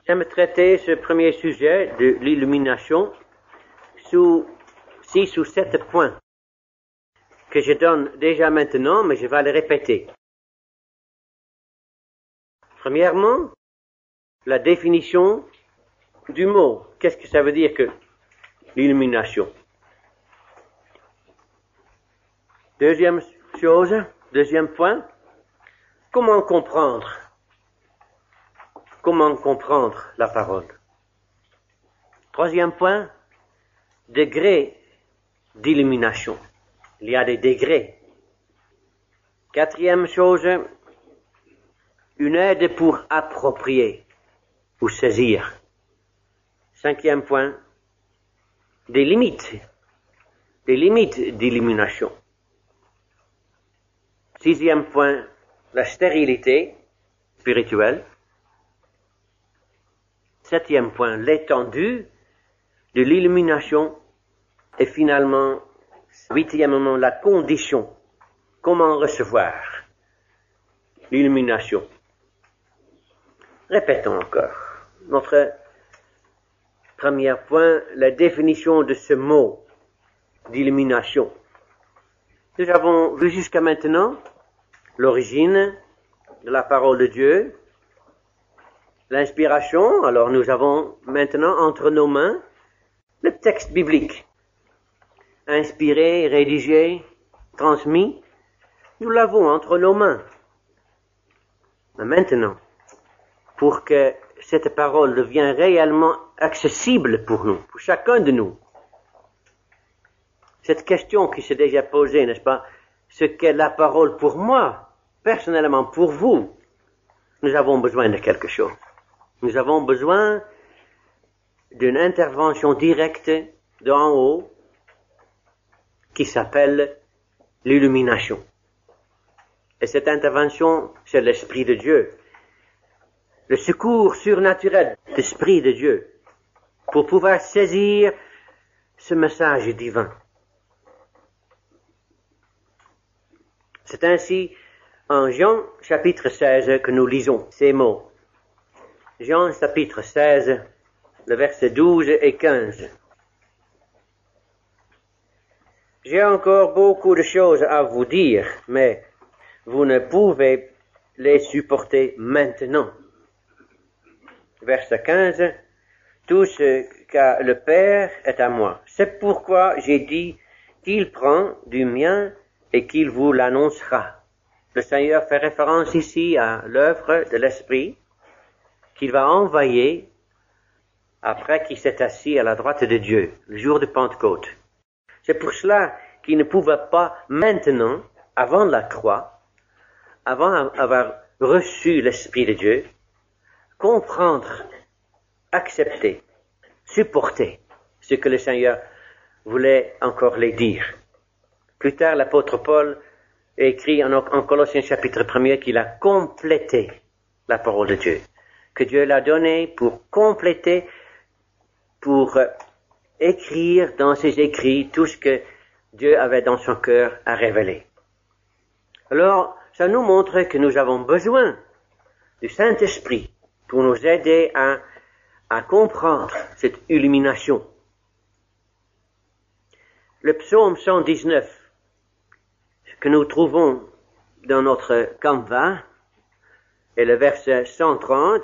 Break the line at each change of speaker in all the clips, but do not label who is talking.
J'aime traiter ce premier sujet de l'illumination sous 6 ou 7 points que je donne déjà maintenant, mais je vais les répéter. Premièrement, la définition du mot. Qu'est-ce que ça veut dire que l'illumination? Deuxième point, comment comprendre la parole? Troisième point, degré d'illumination. Il y a des degrés. Quatrième chose, une aide pour approprier ou saisir. Cinquième point, des limites d'illumination. Sixième point, la stérilité spirituelle. Septième point, l'étendue de l'illumination. Et finalement, huitièmement, la condition. Comment recevoir l'illumination? Répétons encore. Notre premier point, la définition de ce mot d'illumination. Nous avons vu jusqu'à maintenant l'origine de la parole de Dieu, l'inspiration. Alors nous avons maintenant entre nos mains le texte biblique, inspiré, rédigé, transmis. Nous l'avons entre nos mains. Mais maintenant, pour que cette parole devienne réellement accessible pour nous, pour chacun de nous, cette question qui s'est déjà posée, n'est-ce pas? Ce qu'est la parole pour moi, personnellement pour vous, nous avons besoin de quelque chose. Nous avons besoin d'une intervention directe d'en haut qui s'appelle l'illumination. Et cette intervention, c'est l'Esprit de Dieu. Le secours surnaturel de l'Esprit de Dieu pour pouvoir saisir ce message divin. C'est ainsi en Jean chapitre 16 que nous lisons ces mots. Jean chapitre 16, le verset 12 et 15. J'ai encore beaucoup de choses à vous dire, mais vous ne pouvez les supporter maintenant. Verset 15. Tout ce qu'a le Père est à moi. C'est pourquoi j'ai dit qu'il prend du mien et qu'il vous l'annoncera. Le Seigneur fait référence ici à l'œuvre de l'Esprit qu'il va envoyer après qu'il s'est assis à la droite de Dieu, le jour de Pentecôte. C'est pour cela qu'il ne pouvait pas maintenant, avant la croix, avant avoir reçu l'Esprit de Dieu, comprendre, accepter, supporter ce que le Seigneur voulait encore les dire. Plus tard, l'apôtre Paul écrit en Colossiens chapitre 1 qu'il a complété la parole de Dieu, que Dieu l'a donné pour compléter, pour écrire dans ses écrits tout ce que Dieu avait dans son cœur à révéler. Alors, ça nous montre que nous avons besoin du Saint-Esprit pour nous aider à comprendre cette illumination. Le psaume 119 que nous trouvons dans notre canevas et le verset 130,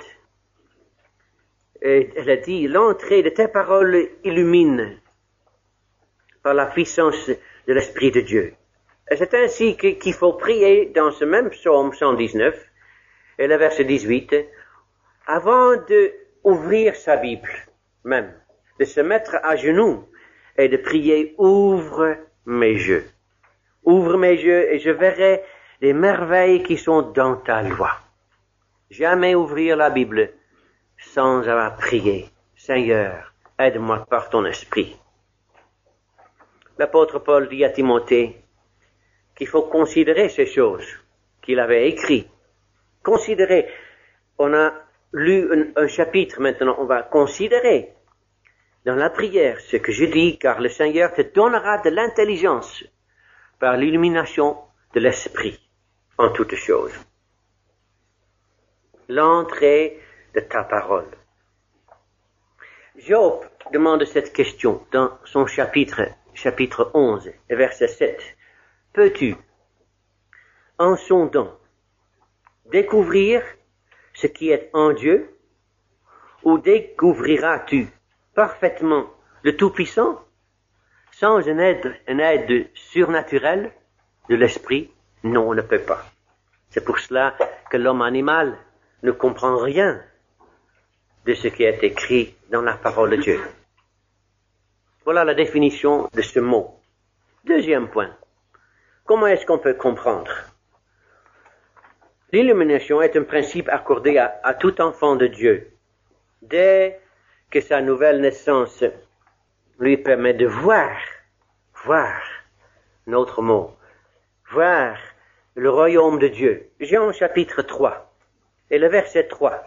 et elle a dit, l'entrée de tes paroles illumine par la puissance de l'Esprit de Dieu. Et c'est ainsi qu'il faut prier dans ce même psaume 119 et le verset 18, avant de ouvrir sa Bible même, de se mettre à genoux et de prier, ouvre mes yeux. Ouvre mes yeux et je verrai les merveilles qui sont dans ta loi. Jamais ouvrir la Bible sans avoir prié. Seigneur, aide-moi par ton esprit. L'apôtre Paul dit à Timothée qu'il faut considérer ces choses qu'il avait écrites. Considérer. On a lu un chapitre maintenant, on va considérer dans la prière ce que je dis, car le Seigneur te donnera de l'intelligence par l'illumination de l'esprit en toutes choses. L'entrée de ta parole. Job demande cette question dans son chapitre 11, verset 7. Peux-tu, en sondant, découvrir ce qui est en Dieu, ou découvriras-tu parfaitement le Tout-Puissant sans une aide surnaturelle de l'esprit? Non, on ne peut pas. C'est pour cela que l'homme animal ne comprend rien de ce qui est écrit dans la parole de Dieu. Voilà la définition de ce mot. Deuxième point. Comment est-ce qu'on peut comprendre? L'illumination est un principe accordé à tout enfant de Dieu. Dès que sa nouvelle naissance lui permet de voir, notre mot, voir le royaume de Dieu. Jean chapitre 3 et le verset 3.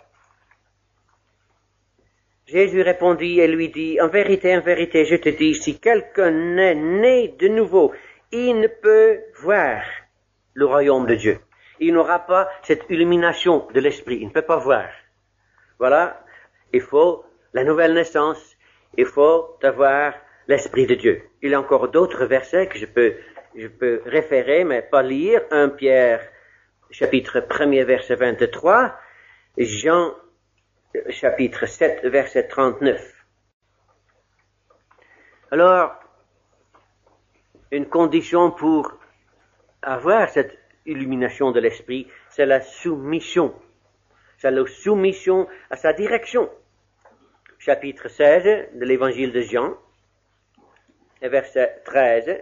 Jésus répondit et lui dit, en vérité, je te dis, si quelqu'un est né de nouveau, il ne peut voir le royaume de Dieu. Il n'aura pas cette illumination de l'esprit. Il ne peut pas voir. Voilà. Il faut la nouvelle naissance. Il faut avoir l'esprit de Dieu. Il y a encore d'autres versets que je peux référer, mais pas lire. 1 Pierre, chapitre 1er, verset 23. Jean, chapitre 7, verset 39. Alors, une condition pour avoir cette illumination de l'esprit, c'est la soumission. C'est la soumission à sa direction. Chapitre 16 de l'évangile de Jean, verset 13.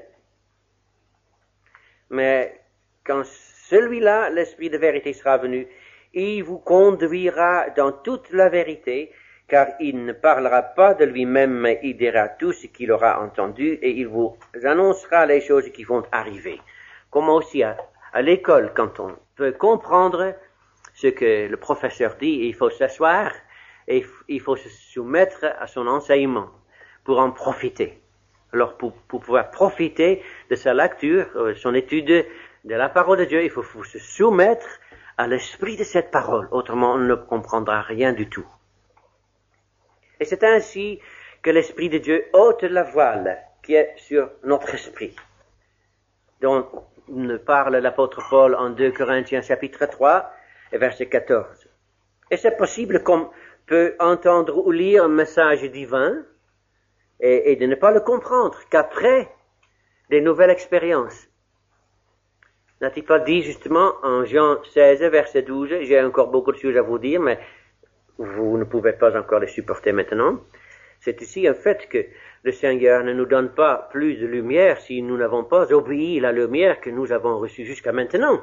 Mais quand celui-là, l'esprit de vérité, sera venu, il vous conduira dans toute la vérité, car il ne parlera pas de lui-même, mais il dira tout ce qu'il aura entendu, et il vous annoncera les choses qui vont arriver. Comme aussi à l'école, quand on peut comprendre ce que le professeur dit, il faut s'asseoir et il faut se soumettre à son enseignement pour en profiter. Alors, pour pouvoir profiter de sa lecture, son étude de la parole de Dieu, il faut se soumettre à l'esprit de cette parole. Autrement, on ne comprendra rien du tout. Et c'est ainsi que l'esprit de Dieu ôte la voile qui est sur notre esprit, dont parle l'apôtre Paul en 2 Corinthiens chapitre 3 et verset 14. Et c'est possible qu'on peut entendre ou lire un message divin et de ne pas le comprendre qu'après des nouvelles expériences. N'a-t-il pas dit justement en Jean 16 verset 12, j'ai encore beaucoup de choses à vous dire, mais vous ne pouvez pas encore les supporter maintenant. C'est ici un fait que le Seigneur ne nous donne pas plus de lumière si nous n'avons pas obéi la lumière que nous avons reçue jusqu'à maintenant.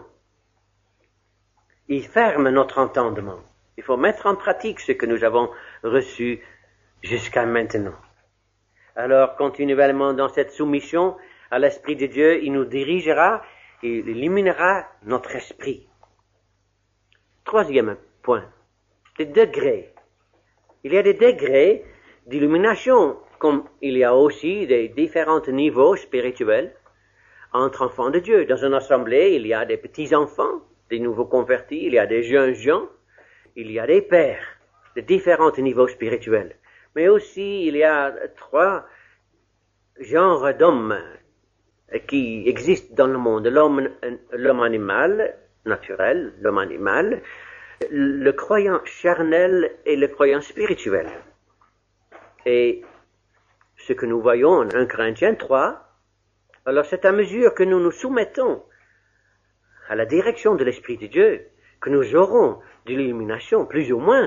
Il ferme notre entendement. Il faut mettre en pratique ce que nous avons reçu jusqu'à maintenant. Alors, continuellement dans cette soumission à l'Esprit de Dieu, il nous dirigera, il illuminera notre esprit. Troisième point, les degrés. Il y a des degrés d'illumination, comme il y a aussi des différents niveaux spirituels entre enfants de Dieu. Dans une assemblée, il y a des petits-enfants, des nouveaux convertis, il y a des jeunes gens, il y a des pères, de différents niveaux spirituels. Mais aussi, il y a 3 genres d'hommes qui existent dans le monde. L'homme animal, naturel, l'homme animal, le croyant charnel et le croyant spirituel. Et ce que nous voyons en 1 Corinthiens 3, alors c'est à mesure que nous nous soumettons à la direction de l'Esprit de Dieu que nous aurons de l'illumination, plus ou moins.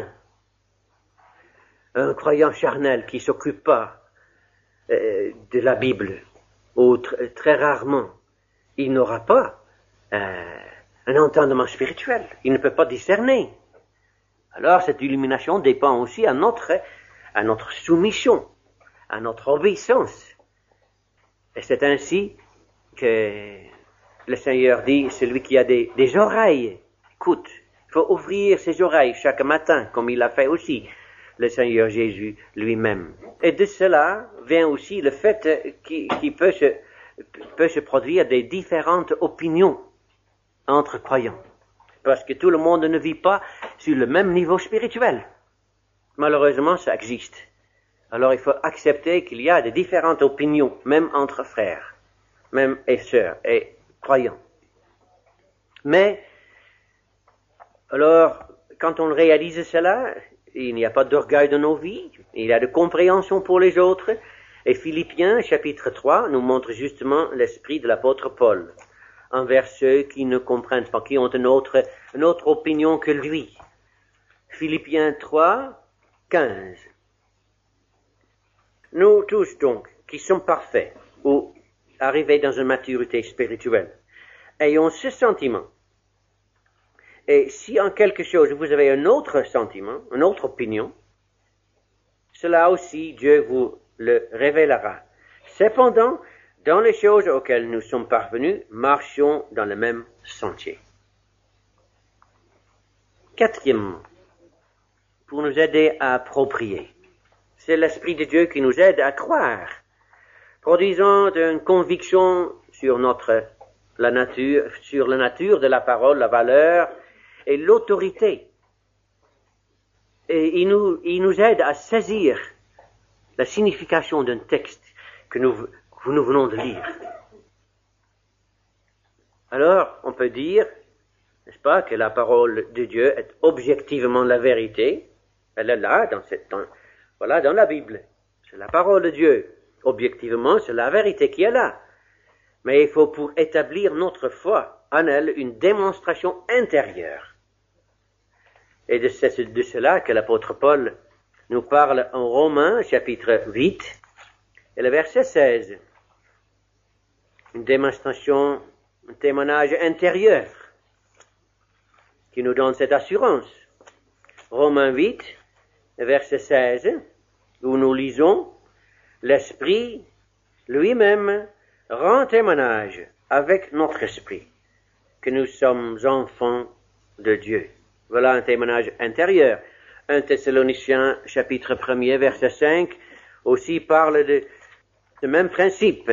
Un croyant charnel qui s'occupe pas de la Bible, ou très rarement, il n'aura pas un entendement spirituel. Il ne peut pas discerner. Alors cette illumination dépend aussi à notre soumission, à notre obéissance. Et c'est ainsi que le Seigneur dit, celui qui a des oreilles, écoute, il faut ouvrir ses oreilles chaque matin, comme il l'a fait aussi le Seigneur Jésus lui-même. Et de cela vient aussi le fait qu'il peut se produire des différentes opinions entre croyants. Parce que tout le monde ne vit pas sur le même niveau spirituel. Malheureusement, ça existe. Alors il faut accepter qu'il y a des différentes opinions, même entre frères, même et sœurs, et croyants. Mais, alors, quand on réalise cela, il n'y a pas d'orgueil dans nos vies, il y a de compréhension pour les autres, et Philippiens, chapitre 3, nous montre justement l'esprit de l'apôtre Paul, envers ceux qui ne comprennent pas, qui ont une autre opinion que lui. Philippiens 3, 15. Nous tous donc, qui sommes parfaits, ou arrivés dans une maturité spirituelle, ayons ce sentiment. Et si en quelque chose vous avez un autre sentiment, une autre opinion, cela aussi Dieu vous le révélera. Cependant, dans les choses auxquelles nous sommes parvenus, marchons dans le même sentier. Quatrièmement, pour nous aider à approprier, c'est l'Esprit de Dieu qui nous aide à croire, produisant une conviction sur la nature de la parole, la valeur et l'autorité. Et il nous aide à saisir la signification d'un texte que nous venons de lire. Alors, on peut dire, n'est-ce pas, que la parole de Dieu est objectivement la vérité. Elle est là, dans la Bible. C'est la parole de Dieu. Objectivement, c'est la vérité qui est là. Mais il faut, pour établir notre foi en elle, une démonstration intérieure. Et c'est de cela que l'apôtre Paul nous parle en Romains, chapitre 8, et le verset 16. Une démonstration, un témoignage intérieur qui nous donne cette assurance. Romains 8, verset 16, où nous lisons « L'Esprit lui-même rend témoignage avec notre esprit que nous sommes enfants de Dieu. » Voilà un témoignage intérieur. 1 Thessaloniciens, chapitre 1er, verset 5, aussi parle de ce même principe.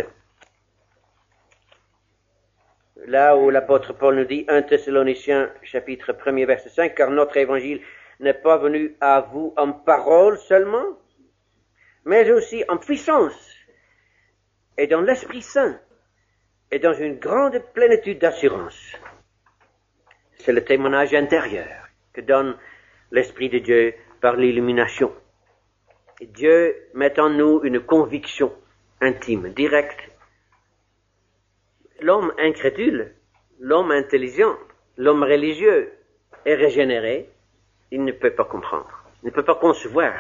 Là où l'apôtre Paul nous dit, 1 Thessaloniciens, chapitre 1er, verset 5, « Car notre évangile n'est pas venu à vous en parole seulement, mais aussi en puissance, et dans l'Esprit Saint, et dans une grande plénitude d'assurance. » C'est le témoignage intérieur que donne l'Esprit de Dieu par l'illumination. Et Dieu met en nous une conviction intime, directe. L'homme incrédule, l'homme intelligent, l'homme religieux et régénéré, il ne peut pas comprendre, il ne peut pas concevoir.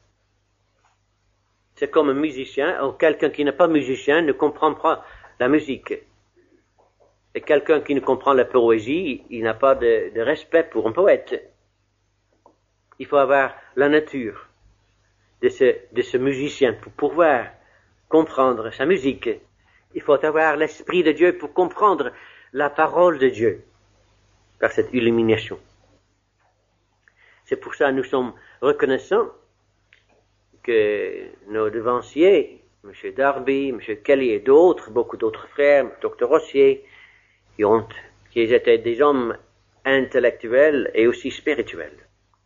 C'est comme un musicien, ou quelqu'un qui n'est pas musicien ne comprend pas la musique. Et quelqu'un qui ne comprend la poésie, il n'a pas de respect pour un poète. Il faut avoir la nature de ce musicien pour pouvoir comprendre sa musique. Il faut avoir l'Esprit de Dieu pour comprendre la parole de Dieu par cette illumination. C'est pour ça que nous sommes reconnaissants que nos devanciers, M. Darby, M. Kelly et d'autres, beaucoup d'autres frères, Dr. Rossier, qui étaient des hommes intellectuels et aussi spirituels.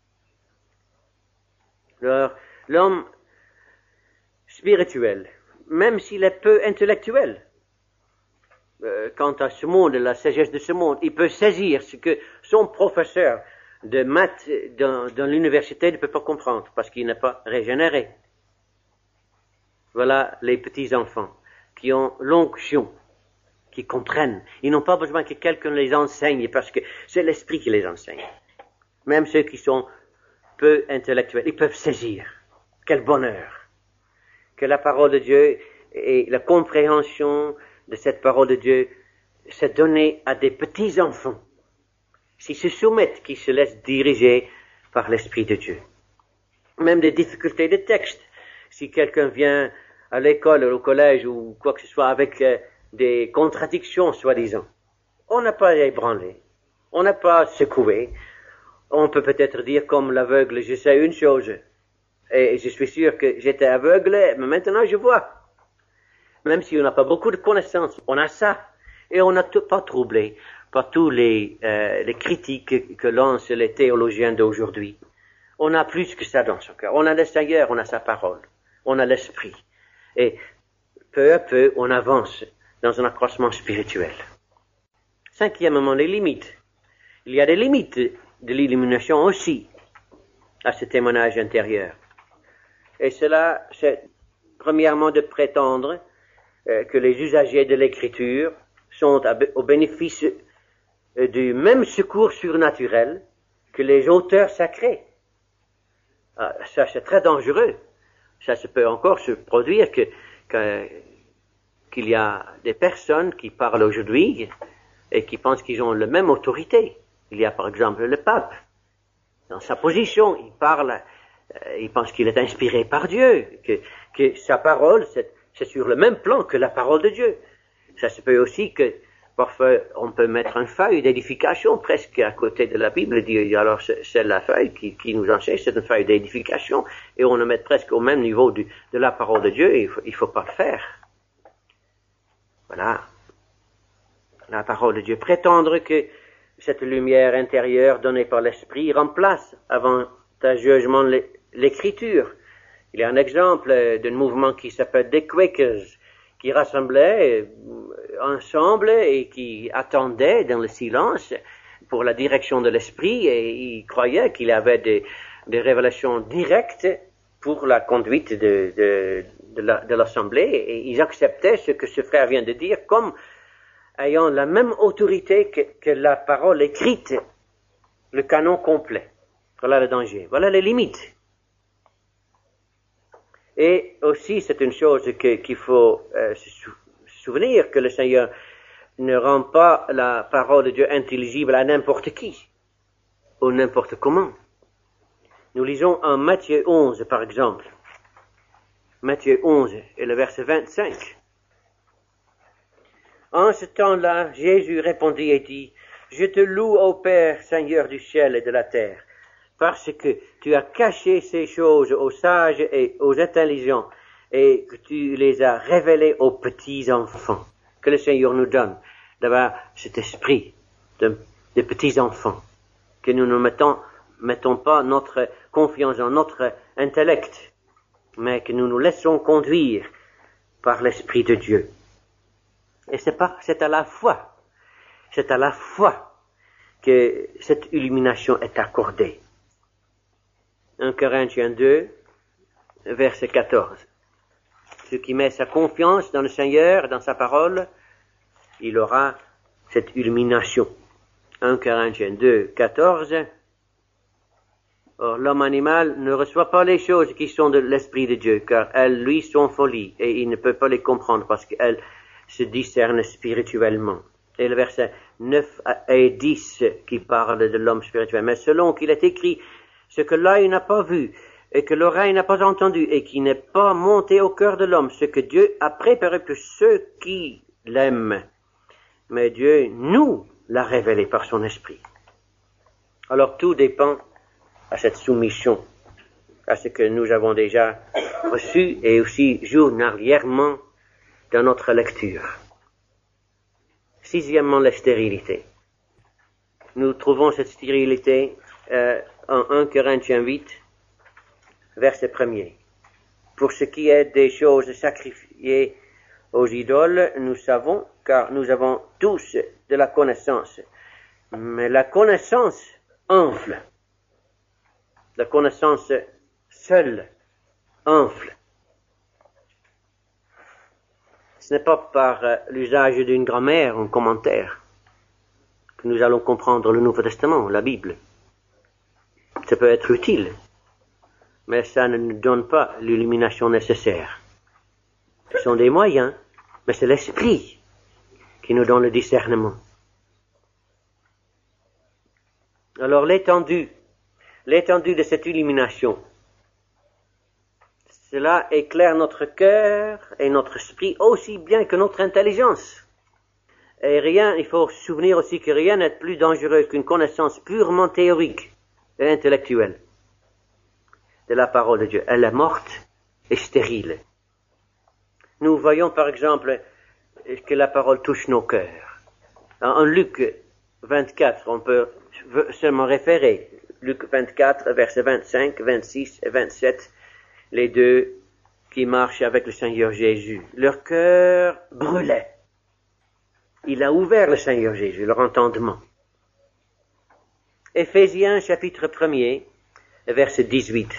Alors, l'homme spirituel, même s'il est peu intellectuel, quant à ce monde, la sagesse de ce monde, il peut saisir ce que son professeur de maths dans l'université ne peut pas comprendre, parce qu'il n'est pas régénéré. Voilà les petits enfants qui ont l'onction, qui comprennent. Ils n'ont pas besoin que quelqu'un les enseigne, parce que c'est l'Esprit qui les enseigne. Même ceux qui sont peu intellectuels, ils peuvent saisir. Quel bonheur que la parole de Dieu et la compréhension de cette parole de Dieu s'est donnée à des petits enfants, s'ils se soumettent, qui se laissent diriger par l'Esprit de Dieu. Même des difficultés de texte. Si quelqu'un vient à l'école, au collège ou quoi que ce soit avec des contradictions, soi-disant, on n'a pas ébranlé, on n'a pas secoué. On peut peut-être dire comme l'aveugle, je sais une chose, et je suis sûr que j'étais aveugle, mais maintenant je vois. Même si on n'a pas beaucoup de connaissances, on a ça, et on n'a pas troublé par tous les critiques que lancent les théologiens d'aujourd'hui. On a plus que ça dans son cœur. On a le Seigneur, on a sa parole. on a l'esprit. Et peu à peu, on avance dans un accroissement spirituel. Cinquièmement, les limites. Il y a des limites de l'illumination aussi à ce témoignage intérieur. Et cela, c'est premièrement de prétendre que les usagers de l'écriture sont au bénéfice du même secours surnaturel que les auteurs sacrés. Ça, c'est très dangereux. Ça se peut encore se produire qu'il y a des personnes qui parlent aujourd'hui et qui pensent qu'ils ont la même autorité. Il y a par exemple le pape. Dans sa position, il parle, il pense qu'il est inspiré par Dieu, que sa parole, c'est sur le même plan que la parole de Dieu. Ça se peut aussi que parfois on peut mettre une feuille d'édification presque à côté de la Bible et dire alors c'est la feuille qui nous enseigne, c'est une feuille d'édification et on le met presque au même niveau de la parole de Dieu et il faut pas le faire. Voilà. La parole de Dieu. Prétendre que cette lumière intérieure donnée par l'Esprit remplace avantageusement l'écriture. Il y a un exemple d'un mouvement qui s'appelle des Quakers, qui rassemblaient ensemble et qui attendaient dans le silence pour la direction de l'Esprit et ils croyaient qu'il y avait des révélations directes pour la conduite de l'Assemblée et ils acceptaient ce que ce frère vient de dire comme ayant la même autorité que la parole écrite, le canon complet. Voilà le danger, voilà les limites. Et aussi, c'est une chose qu'il faut se souvenir, que le Seigneur ne rend pas la parole de Dieu intelligible à n'importe qui, ou n'importe comment. Nous lisons en Matthieu 11, par exemple. Matthieu 11 et le verset 25. En ce temps-là, Jésus répondit et dit, « Je te loue, ô Père, Seigneur du ciel et de la terre, parce que tu as caché ces choses aux sages et aux intelligents, et que tu les as révélées aux petits enfants. » Que le Seigneur nous donne d'avoir cet esprit de petits enfants, que nous ne mettons pas notre confiance dans notre intellect, mais que nous nous laissons conduire par l'Esprit de Dieu. Et c'est à la foi que cette illumination est accordée. 1 Corinthiens 2, verset 14. Celui qui met sa confiance dans le Seigneur, dans sa parole, il aura cette illumination. 1 Corinthiens 2, 14. Or, l'homme animal ne reçoit pas les choses qui sont de l'Esprit de Dieu, car elles lui sont folies, et il ne peut pas les comprendre parce qu'elles se discernent spirituellement. Et le verset 9 et 10 qui parle de l'homme spirituel. Mais selon qu'il est écrit, ce que l'œil n'a pas vu, et que l'oreille n'a pas entendu, et qui n'est pas monté au cœur de l'homme, ce que Dieu a préparé pour ceux qui l'aiment. Mais Dieu nous l'a révélé par son esprit. Alors tout dépend à cette soumission, à ce que nous avons déjà reçu, et aussi journalièrement dans notre lecture. Sixièmement, la stérilité. Nous trouvons cette stérilité en 1 Corinthiens 8, verset 1er. Pour ce qui est des choses sacrifiées aux idoles, nous savons, car nous avons tous de la connaissance. Mais la connaissance enfle. La connaissance seule enfle. Ce n'est pas par l'usage d'une grammaire, un commentaire, que nous allons comprendre le Nouveau Testament, la Bible. Ça peut être utile, mais ça ne nous donne pas l'illumination nécessaire. Ce sont des moyens, mais c'est l'Esprit qui nous donne le discernement. Alors l'étendue de cette illumination, cela éclaire notre cœur et notre esprit aussi bien que notre intelligence. Et il faut se souvenir aussi que rien n'est plus dangereux qu'une connaissance purement théorique et intellectuelle de la parole de Dieu. Elle est morte et stérile. Nous voyons par exemple que la parole touche nos cœurs. En Luc 24, on peut seulement référer Luc 24, versets 25, 26 et 27, les deux qui marchent avec le Seigneur Jésus. Leur cœur brûlait. Il a ouvert le Seigneur Jésus, leur entendement. Éphésiens chapitre 1er, verset 18.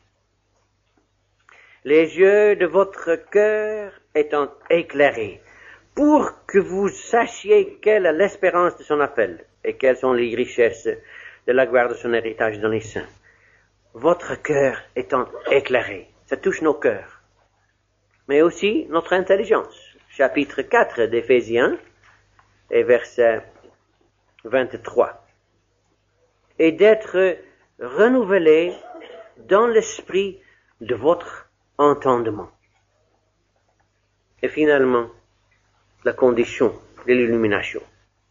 Les yeux de votre cœur étant éclairés, pour que vous sachiez quelle est l'espérance de son appel et quelles sont les richesses de la gloire de son héritage dans les saints. Votre cœur étant éclairé, ça touche nos cœurs, mais aussi notre intelligence. Chapitre 4 d'Éphésiens et verset 23. Et d'être renouvelé dans l'esprit de votre entendement. Et finalement, la condition de l'illumination.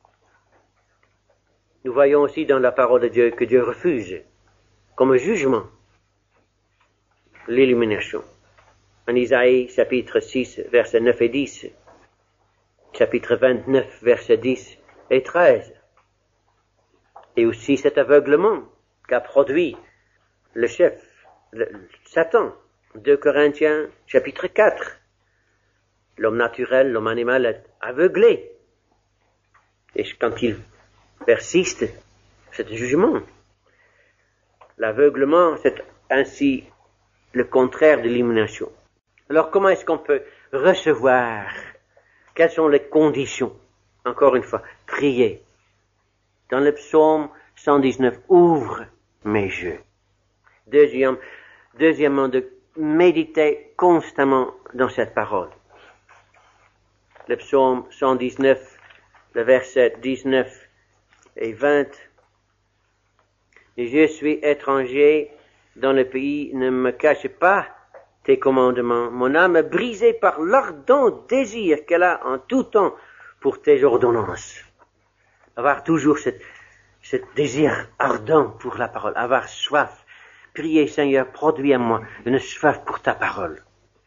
Nous voyons aussi dans la parole de Dieu que Dieu refuse, comme jugement, l'illumination. En Isaïe, chapitre 6, versets 9 et 10, chapitre 29, versets 10 et 13. Et aussi cet aveuglement qu'a produit le chef, Satan, 2 Corinthiens, chapitre 4. L'homme naturel, l'homme animal est aveuglé. Et quand il persiste, c'est un jugement. L'aveuglement, c'est ainsi le contraire de l'illumination. Alors comment est-ce qu'on peut recevoir? Quelles sont les conditions? Encore une fois, prier. Dans le psaume 119, ouvre mes yeux. Deuxièmement, de méditer constamment dans cette parole. Le psaume 119, le verset 19 et 20. Je suis étranger dans le pays, ne me cache pas tes commandements. Mon âme est brisée par l'ardent désir qu'elle a en tout temps pour tes ordonnances. Avoir toujours ce désir ardent pour la parole, avoir soif. Priez, Seigneur, produis à moi une soif pour ta parole.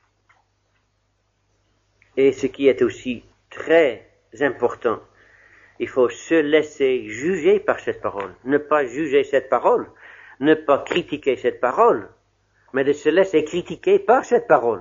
Et ce qui est aussi très important, il faut se laisser juger par cette parole. Ne pas juger cette parole, ne pas critiquer cette parole, mais de se laisser critiquer par cette parole.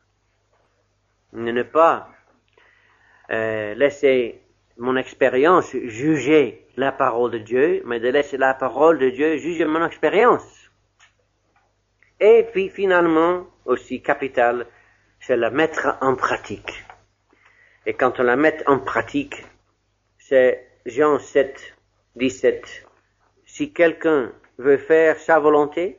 Ne pas laisser mon expérience juger la parole de Dieu, mais de laisser la parole de Dieu juger mon expérience. Et puis finalement, aussi capital, c'est la mettre en pratique. Et quand on la met en pratique, c'est Jean 7, 17. Si quelqu'un veut faire sa volonté,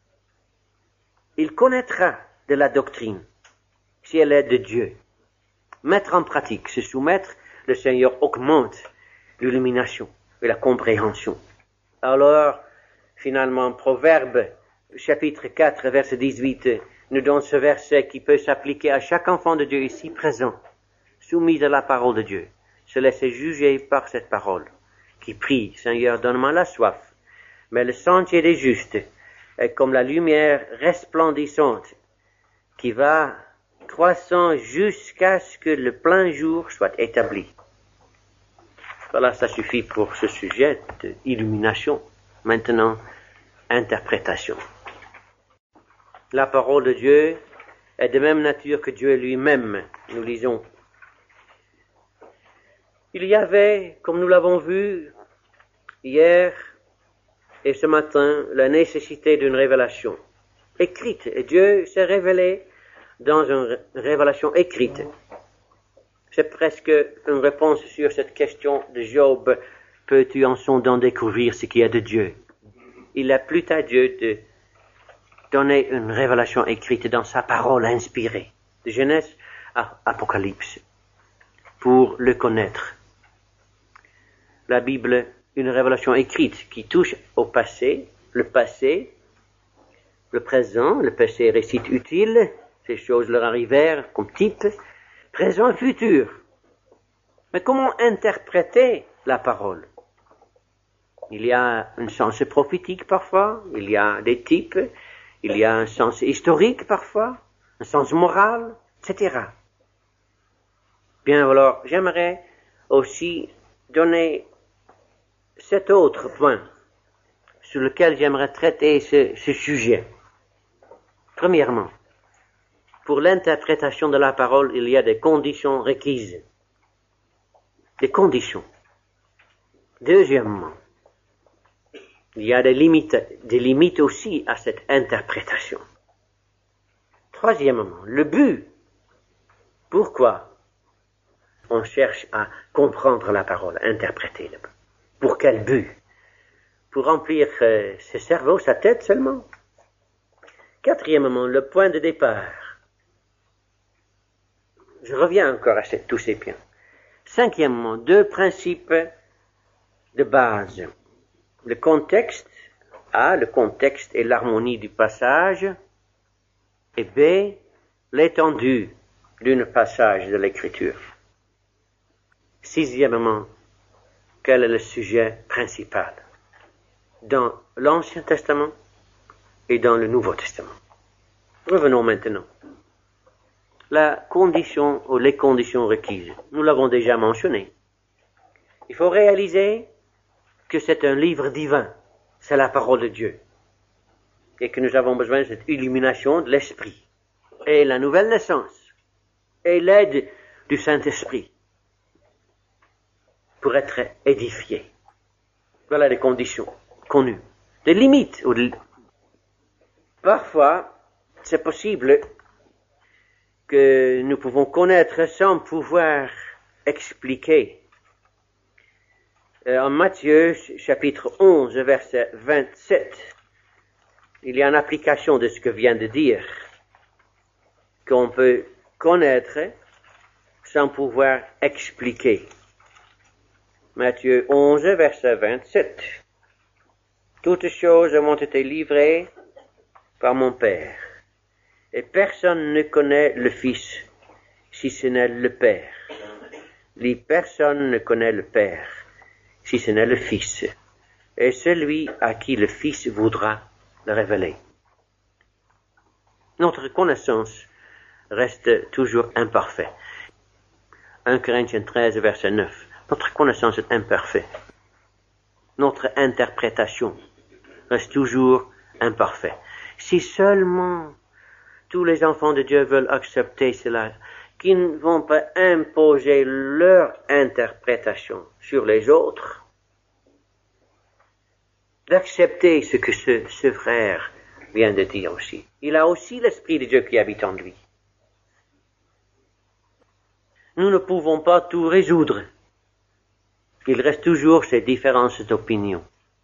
il connaîtra de la doctrine, si elle est de Dieu. Mettre en pratique, se soumettre, le Seigneur augmente l'illumination et la compréhension. Alors, finalement, Proverbe, chapitre 4, verset 18, nous donne ce verset qui peut s'appliquer à chaque enfant de Dieu ici présent, soumis à la parole de Dieu, se laisser juger par cette parole, qui prie, Seigneur, donne-moi la soif. Mais le sentier des justes est comme la lumière resplendissante qui va croissant jusqu'à ce que le plein jour soit établi. Voilà, ça suffit pour ce sujet d'illumination. Maintenant, interprétation. La parole de Dieu est de même nature que Dieu lui-même, nous lisons. Il y avait, comme nous l'avons vu hier et ce matin, la nécessité d'une révélation écrite. Et Dieu s'est révélé dans une révélation écrite. C'est presque une réponse sur cette question de Job. Peux-tu en sondant découvrir ce qui est de Dieu? Il a plu à Dieu de donner une révélation écrite dans sa parole inspirée, de Genèse à Apocalypse, pour le connaître. La Bible, une révélation écrite qui touche au passé, le présent, le passé récite utile, ces choses leur arrivèrent comme type, présent et futur. Mais comment interpréter la parole? Il y a un sens prophétique parfois, il y a des types, il y a un sens historique parfois, un sens moral, etc. Bien, alors, j'aimerais aussi donner cet autre point sur lequel j'aimerais traiter ce sujet. Premièrement, pour l'interprétation de la parole, il y a des conditions requises. Des conditions. Deuxièmement, il y a des limites aussi à cette interprétation. Troisièmement, le but. Pourquoi on cherche à comprendre la parole, interpréter? Pour quel but? Pour remplir ses cerveaux, sa tête seulement? Quatrièmement, le point de départ. Je reviens encore à tous ces points. Cinquièmement, deux principes de base. Le contexte, A, le contexte et l'harmonie du passage, et B, l'étendue d'un passage de l'écriture. Sixièmement, quel est le sujet principal dans l'Ancien Testament et dans le Nouveau Testament? Revenons maintenant. La condition ou les conditions requises, nous l'avons déjà mentionné. Il faut réaliser que c'est un livre divin, c'est la parole de Dieu, et que nous avons besoin de cette illumination de l'esprit, et la nouvelle naissance, et l'aide du Saint-Esprit, pour être édifié. Voilà les conditions connues. Des limites. Parfois, c'est possible que nous pouvons connaître sans pouvoir expliquer. En Matthieu, chapitre 11, verset 27, il y a une application de ce que vient de dire, qu'on peut connaître sans pouvoir expliquer. Matthieu 11, verset 27. Toutes choses m'ont été livrées par mon Père, et personne ne connaît le Fils, si ce n'est le Père. Personne ne connaît le Père, si ce n'est le Fils, et celui à qui le Fils voudra le révéler. Notre connaissance reste toujours imparfaite. 1 Corinthiens 13, verset 9. Notre connaissance est imparfaite. Notre interprétation reste toujours imparfaite. Si seulement tous les enfants de Dieu veulent accepter cela, qu'ils ne vont pas imposer leur interprétation sur les autres, d'accepter ce que ce frère vient de dire aussi. Il a aussi l'Esprit de Dieu qui habite en lui. Nous ne pouvons pas tout résoudre. Il reste toujours ces différences d'opinion.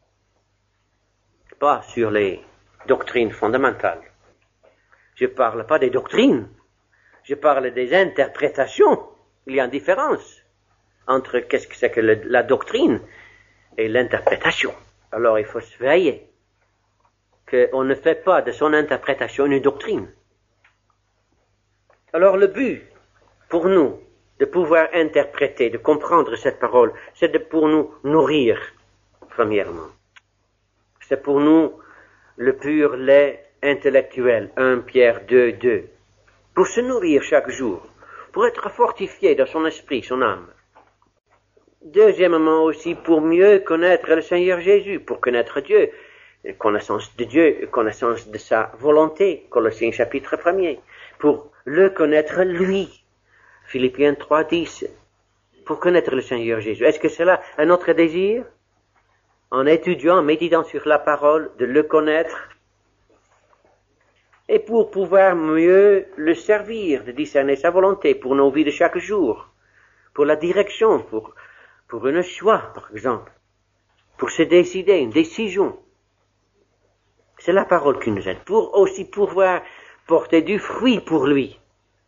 Pas sur les doctrines fondamentales. Je ne parle pas des doctrines. Je parle des interprétations. Il y a une différence entre qu'est-ce que c'est que la doctrine et l'interprétation. Alors il faut se veiller qu'on ne fait pas de son interprétation une doctrine. Alors le but pour nous de pouvoir interpréter, de comprendre cette parole, c'est pour nous nourrir, premièrement. C'est pour nous le pur lait intellectuel, 1 Pierre 2, 2. Pour se nourrir chaque jour, pour être fortifié dans son esprit, son âme. Deuxièmement aussi, pour mieux connaître le Seigneur Jésus, pour connaître Dieu, connaissance de Dieu, connaissance de sa volonté, Colossiens chapitre 1er, pour le connaître lui, Philippiens 3, 10, pour connaître le Seigneur Jésus. Est-ce que c'est là un autre désir? En étudiant, en méditant sur la parole, de le connaître, et pour pouvoir mieux le servir, de discerner sa volonté pour nos vies de chaque jour, pour la direction, pour un choix, par exemple, pour se décider, une décision. C'est la parole qui nous aide, pour aussi pouvoir porter du fruit pour lui,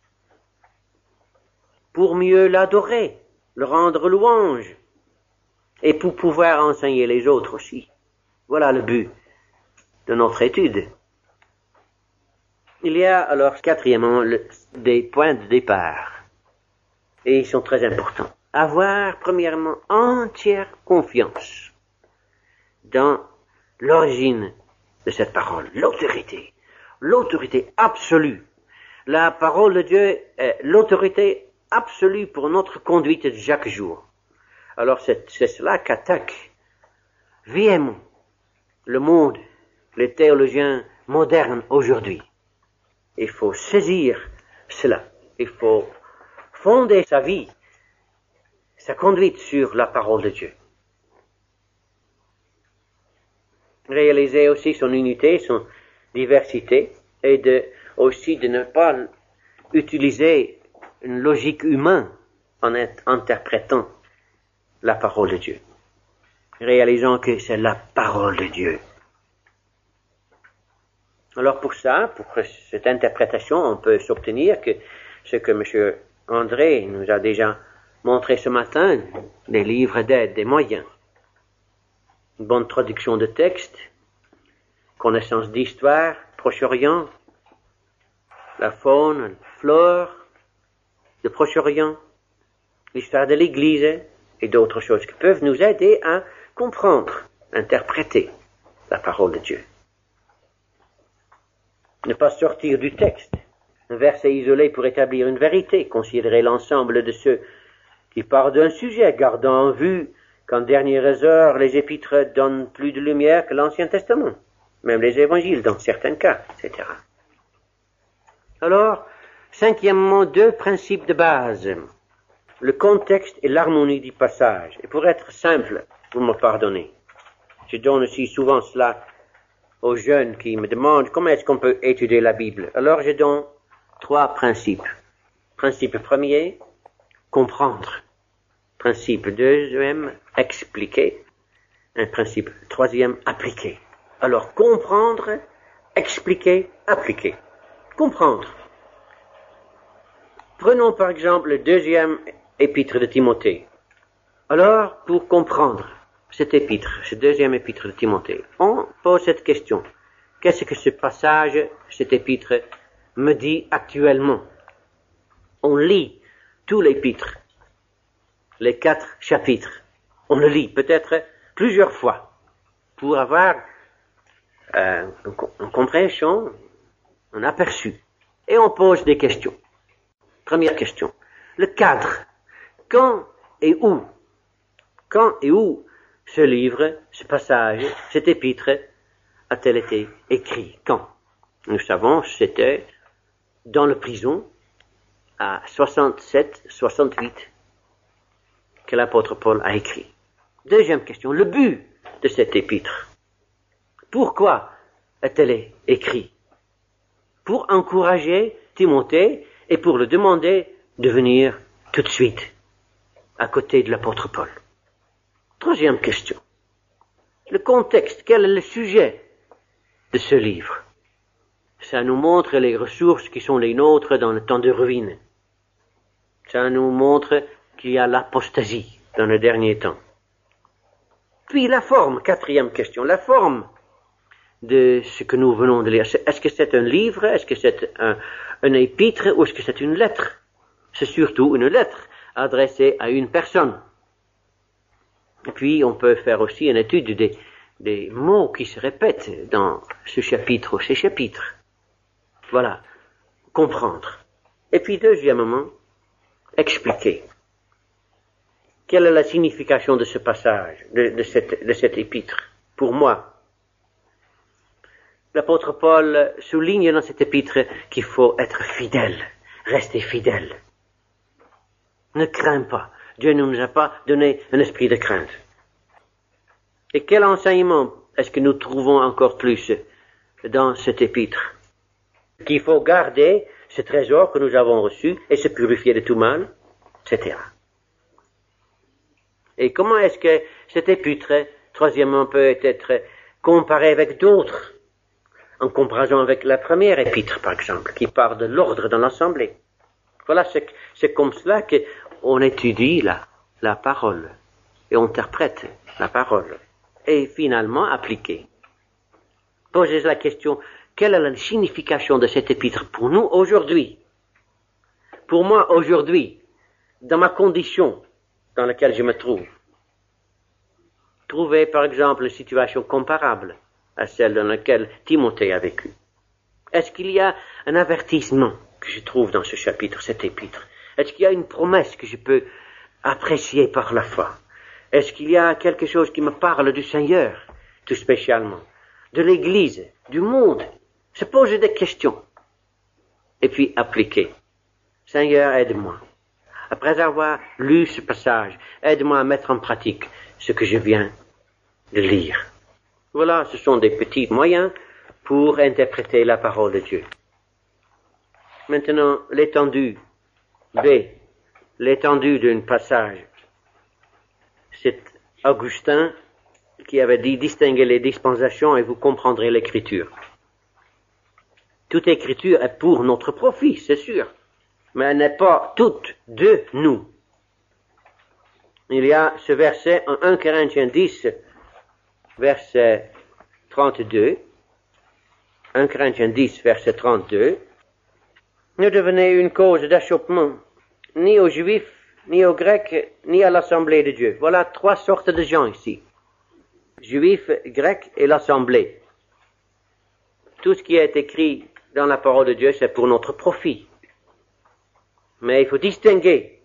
pour mieux l'adorer, le rendre louange, et pour pouvoir enseigner les autres aussi. Voilà le but de notre étude. Il y a alors quatrièmement des points de départ, et ils sont très importants. Avoir premièrement entière confiance dans l'origine de cette parole, l'autorité absolue. La parole de Dieu est l'autorité absolue pour notre conduite de chaque jour. Alors c'est cela qu'attaque violemment le monde, les théologiens modernes aujourd'hui. Il faut saisir cela. Il faut fonder sa vie, sa conduite sur la parole de Dieu. Réaliser aussi son unité, son diversité, et aussi de ne pas utiliser une logique humaine en interprétant la parole de Dieu. Réalisant que c'est la parole de Dieu. Alors pour ça, pour cette interprétation, on peut s'obtenir que ce que M. André nous a déjà montré ce matin, des livres d'aide, des moyens, une bonne traduction de texte, connaissance d'histoire, Proche-Orient, la faune, la flore de Proche-Orient, l'histoire de l'Église et d'autres choses qui peuvent nous aider à comprendre, interpréter la parole de Dieu. Ne pas sortir du texte, un verset isolé pour établir une vérité, considérer l'ensemble de ceux qui parlent d'un sujet, gardant en vue qu'en dernières heures, les épîtres donnent plus de lumière que l'Ancien Testament, même les évangiles dans certains cas, etc. Alors, cinquièmement, 2 principes de base, le contexte et l'harmonie du passage. Et pour être simple, vous me pardonnez, je donne aussi souvent cela aux jeunes qui me demandent comment est-ce qu'on peut étudier la Bible. Alors je donne 3 principes. Principe premier, comprendre. Principe deuxième, expliquer. Un principe troisième, appliquer. Alors comprendre, expliquer, appliquer. Comprendre. Prenons par exemple le 2e épître de Timothée. Alors, pour comprendre cet épître, ce 2e épître de Timothée, on pose cette question. Qu'est-ce que ce passage, cet épître, me dit actuellement? On lit tout l'épître, les 4 chapitres. On le lit peut-être plusieurs fois pour avoir une compréhension, un aperçu. Et on pose des questions. Première question. Le cadre. Quand et où ce livre, ce passage, cet épître a-t-il été écrit? Quand? Nous savons, c'était dans la prison à 67-68 que l'apôtre Paul a écrit. Deuxième question, le but de cet épître. Pourquoi a-t-elle écrit? Pour encourager Timothée et pour le demander de venir tout de suite à côté de l'apôtre Paul. Troisième question. Le contexte, quel est le sujet de ce livre? Ça nous montre les ressources qui sont les nôtres dans le temps de ruine. Ça nous montre qu'il y a l'apostasie dans le dernier temps. Puis la forme, 4e question, la forme de ce que nous venons de lire. Est-ce que c'est un livre? Est-ce que c'est un épître? Ou est-ce que c'est une lettre? C'est surtout une lettre adressée à une personne. Et puis, on peut faire aussi une étude des mots qui se répètent dans ce chapitre ou ces chapitres. Voilà. Comprendre. Et puis, deuxièmement, expliquer. Quelle est la signification de ce passage, de cet épître? Pour moi, l'apôtre Paul souligne dans cet épître qu'il faut être fidèle, rester fidèle. Ne crains pas. Dieu ne nous a pas donné un esprit de crainte. Et quel enseignement est-ce que nous trouvons encore plus dans cet épître? Qu'il faut garder ce trésor que nous avons reçu et se purifier de tout mal, etc. Et comment est-ce que cet épître, troisièmement, peut être comparé avec d'autres, en comparaison avec la première épître, par exemple, qui parle de l'ordre dans l'assemblée? Voilà, c'est comme cela qu'on étudie la parole et on interprète la parole et finalement appliquer. Posez la question, quelle est la signification de cet épître pour nous aujourd'hui? Pour moi aujourd'hui, dans ma condition dans laquelle je me trouve. Trouvez par exemple une situation comparable à celle dans laquelle Timothée a vécu. Est-ce qu'il y a un avertissement que je trouve dans ce chapitre, cet épître? Est-ce qu'il y a une promesse que je peux apprécier par la foi? Est-ce qu'il y a quelque chose qui me parle du Seigneur, tout spécialement, de l'Église, du monde? Se poser des questions et puis appliquer Seigneur, aide-moi. Après avoir lu ce passage, aide-moi à mettre en pratique ce que je viens de lire. Voilà, ce sont des petits moyens pour interpréter la parole de Dieu. Maintenant, l'étendue B, l'étendue d'un passage. C'est Augustin qui avait dit distinguez les dispensations et vous comprendrez l'écriture. Toute écriture est pour notre profit, c'est sûr, mais elle n'est pas toute de nous. Il y a ce verset en 1 Corinthiens 10, verset 32. 1 Corinthiens 10, verset 32. Ne devenez une cause d'achoppement, ni aux Juifs, ni aux Grecs, ni à l'Assemblée de Dieu. Voilà trois sortes de gens ici. Juifs, Grecs et l'Assemblée. Tout ce qui est écrit dans la parole de Dieu, c'est pour notre profit. Mais il faut distinguer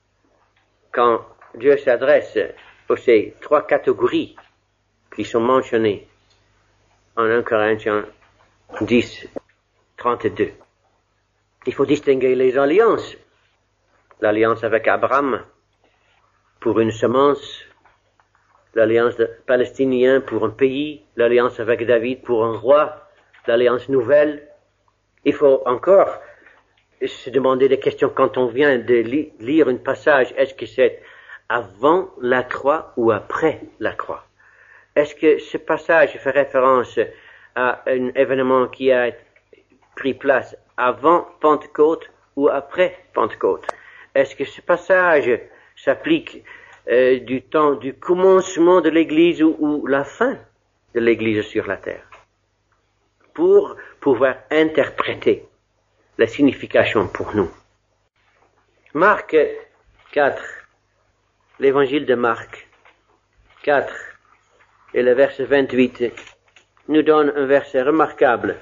quand Dieu s'adresse à ces trois catégories qui sont mentionnées en 1 Corinthiens 10, 32. Il faut distinguer les alliances. L'alliance avec Abraham pour une semence, l'alliance palestinienne pour un pays, l'alliance avec David pour un roi, l'alliance nouvelle. Il faut encore se demander des questions quand on vient de lire un passage. Est-ce que c'est avant la croix ou après la croix? Est-ce que ce passage fait référence à un événement qui a pris place avant Pentecôte ou après Pentecôte? Est-ce que ce passage s'applique du temps du commencement de l'Église ou la fin de l'Église sur la terre? Pour pouvoir interpréter la signification pour nous. Marc 4, l'évangile de Marc 4 et le verset 28 nous donne un verset remarquable.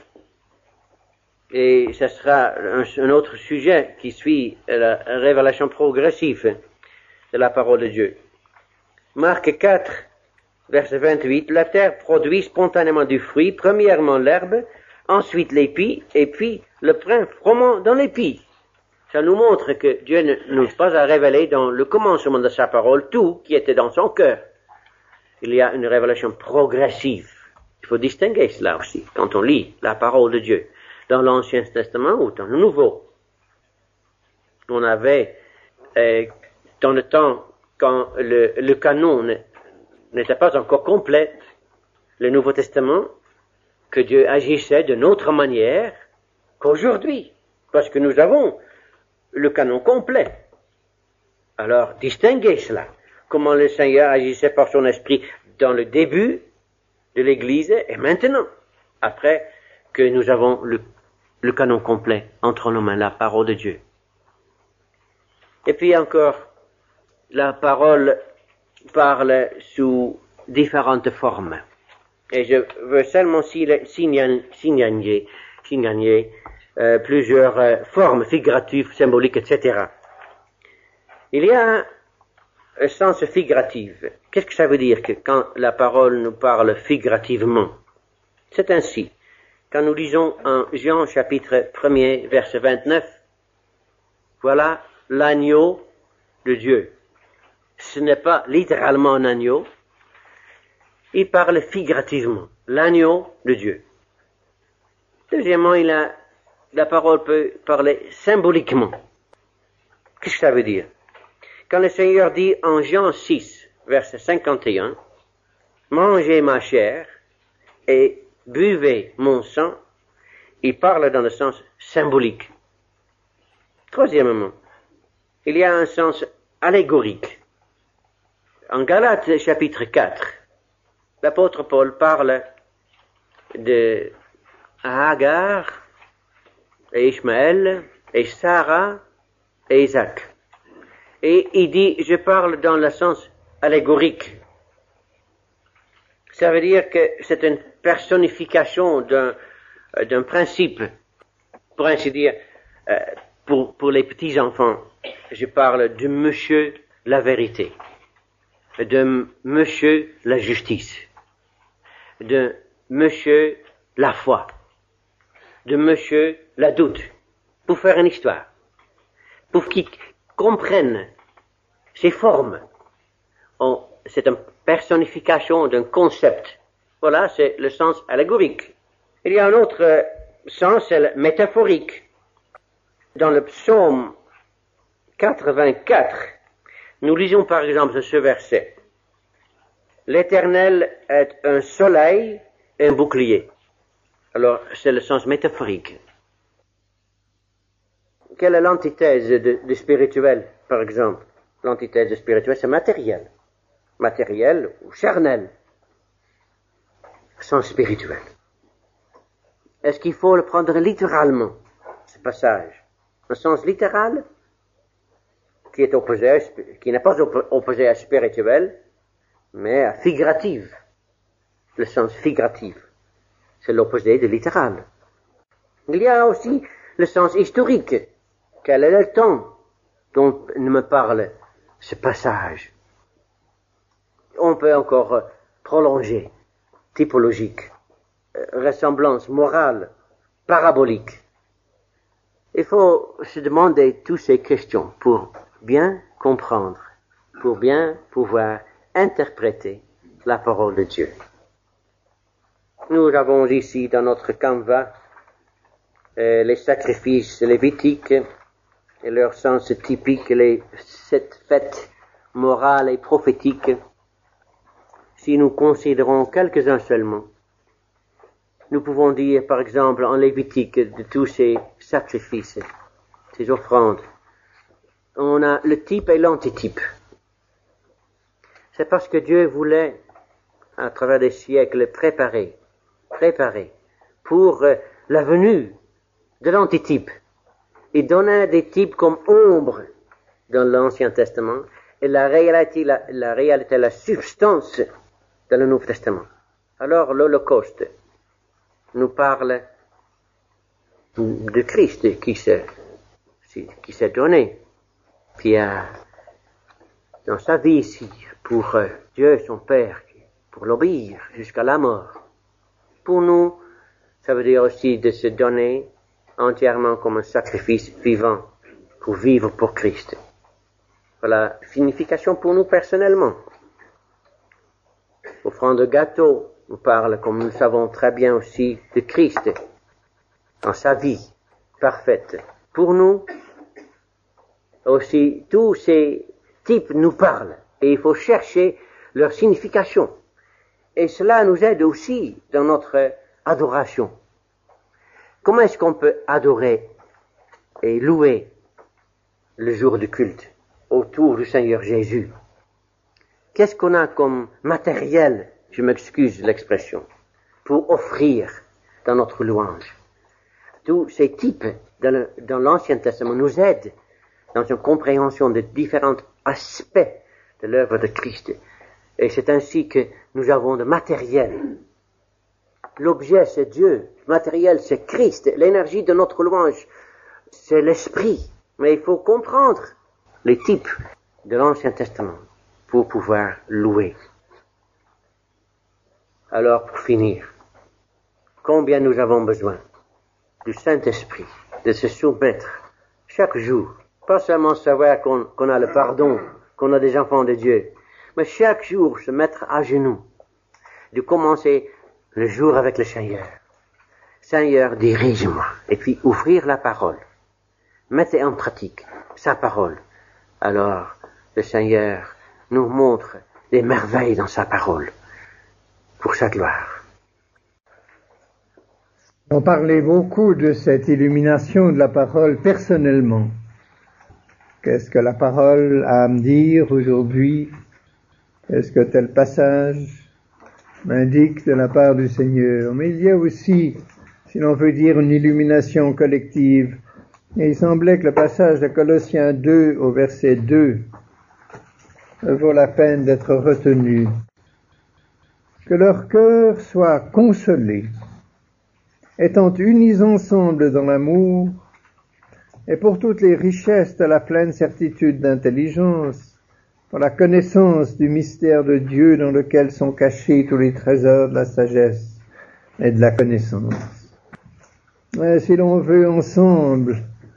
Et ce sera un autre sujet qui suit la révélation progressive de la parole de Dieu. Marc 4, verset 28, la terre produit spontanément du fruit, premièrement l'herbe, ensuite l'épi, et puis le prin froment dans l'épi. Ça nous montre que Dieu ne nous a pas révélé dans le commencement de sa parole tout qui était dans son cœur. Il y a une révélation progressive. Il faut distinguer cela aussi quand on lit la parole de Dieu dans l'Ancien Testament ou dans le Nouveau. On avait, dans le temps quand le canon n'était pas encore complet, le Nouveau Testament, que Dieu agissait d'une autre manière qu'aujourd'hui, parce que nous avons le canon complet. Alors, distinguez cela. Comment le Seigneur agissait par son esprit dans le début de l'Église et maintenant, après que nous avons le canon complet entre nos mains, la parole de Dieu. Et puis encore, la parole parle sous différentes formes. Et je veux seulement signaler plusieurs formes figuratives, symboliques, etc. Il y a un sens figuratif. Qu'est-ce que ça veut dire que quand la parole nous parle figurativement? C'est ainsi. Quand nous lisons en Jean chapitre 1er, verset 29, voilà l'agneau de Dieu. Ce n'est pas littéralement un agneau, il parle figurativement, l'agneau de Dieu. Deuxièmement, la parole peut parler symboliquement. Qu'est-ce que ça veut dire? Quand le Seigneur dit en Jean 6, verset 51, « Mangez ma chair et buvez mon sang », il parle dans le sens symbolique. Troisièmement, il y a un sens allégorique. En Galates chapitre 4, l'apôtre Paul parle de Hagar et Ishmaël et Sarah et Isaac. Et il dit, je parle dans le sens allégorique. Ça veut dire que c'est une personnification d'un principe. Pour ainsi dire, pour les petits enfants, je parle de monsieur la vérité, de monsieur la justice, de monsieur la foi, de monsieur la doute, pour faire une histoire. pour qu'ils comprennent ces formes. C'est une personnification d'un concept. Voilà, c'est le sens allégorique. Il y a un autre sens, c'est le métaphorique. Dans le psaume 84, nous lisons par exemple ce verset. L'Éternel est un soleil et un bouclier. Alors, c'est le sens métaphorique. Quelle est l'antithèse de spirituel, par exemple? L'antithèse de spirituel, c'est matériel. Matériel ou charnel. Sens spirituel. Est-ce qu'il faut le prendre littéralement, ce passage? Un sens littéral qui n'est pas opposé à spirituel, mais à figuratif. Le sens figuratif, c'est l'opposé de littéral. Il y a aussi le sens historique. Quel est le temps dont me parle ce passage? On peut encore prolonger, typologique, ressemblance morale, parabolique. Il faut se demander toutes ces questions pour bien comprendre, pour bien pouvoir interpréter la parole de Dieu. Nous avons ici dans notre canevas les sacrifices lévitiques et leur sens typique, cette fête morale et prophétique. Si nous considérons quelques-uns seulement, nous pouvons dire par exemple en Lévitique de tous ces sacrifices, ces offrandes, on a le type et l'antitype. C'est parce que Dieu voulait, à travers des siècles, préparer pour la venue de l'antitype. Il donnait des types comme ombre dans l'Ancien Testament et la réalité, la substance dans le Nouveau Testament. Alors l'Holocauste nous parle de Christ qui s'est donné, qui a dans sa vie ici pour Dieu son Père, pour l'obéir jusqu'à la mort. Pour nous, ça veut dire aussi de se donner entièrement comme un sacrifice vivant pour vivre pour Christ. Voilà la signification pour nous personnellement. Offrande de gâteau nous parle, comme nous le savons très bien aussi, de Christ dans sa vie parfaite. Pour nous, aussi, tous ces types nous parlent et il faut chercher leur signification. Et cela nous aide aussi dans notre adoration. Comment est-ce qu'on peut adorer et louer le jour du culte autour du Seigneur Jésus? Qu'est-ce qu'on a comme matériel, je m'excuse de l'expression, pour offrir dans notre louange? Tous ces types dans l'Ancien Testament nous aident dans une compréhension de différents aspects de l'œuvre de Christ. Et c'est ainsi que nous avons de matériel. L'objet, c'est Dieu. Le matériel, c'est Christ. L'énergie de notre louange, c'est l'esprit. Mais il faut comprendre les types de l'Ancien Testament pour pouvoir louer. Alors, pour finir, combien nous avons besoin du Saint-Esprit, de se soumettre chaque jour. Pas seulement savoir qu'on a le pardon, qu'on a des enfants de Dieu, mais chaque jour se mettre à genoux, de commencer le jour avec le Seigneur. Seigneur, dirige-moi. Et puis ouvrir la parole. Mettez en pratique sa parole. Alors, le Seigneur nous montre des merveilles dans sa parole, pour sa gloire.
On parlait beaucoup de cette illumination de la parole personnellement. Qu'est-ce que la parole a à me dire aujourd'hui? Est-ce que tel passage m'indique de la part du Seigneur? Mais il y a aussi, si l'on veut dire, une illumination collective. Et il semblait que le passage de Colossiens 2 au verset 2 vaut la peine d'être retenu. Que leur cœur soit consolé, étant unis ensemble dans l'amour, et pour toutes les richesses de la pleine certitude d'intelligence, pour la connaissance du mystère de Dieu dans lequel sont cachés tous les trésors de la sagesse et de la connaissance. Mais si l'on veut ensemble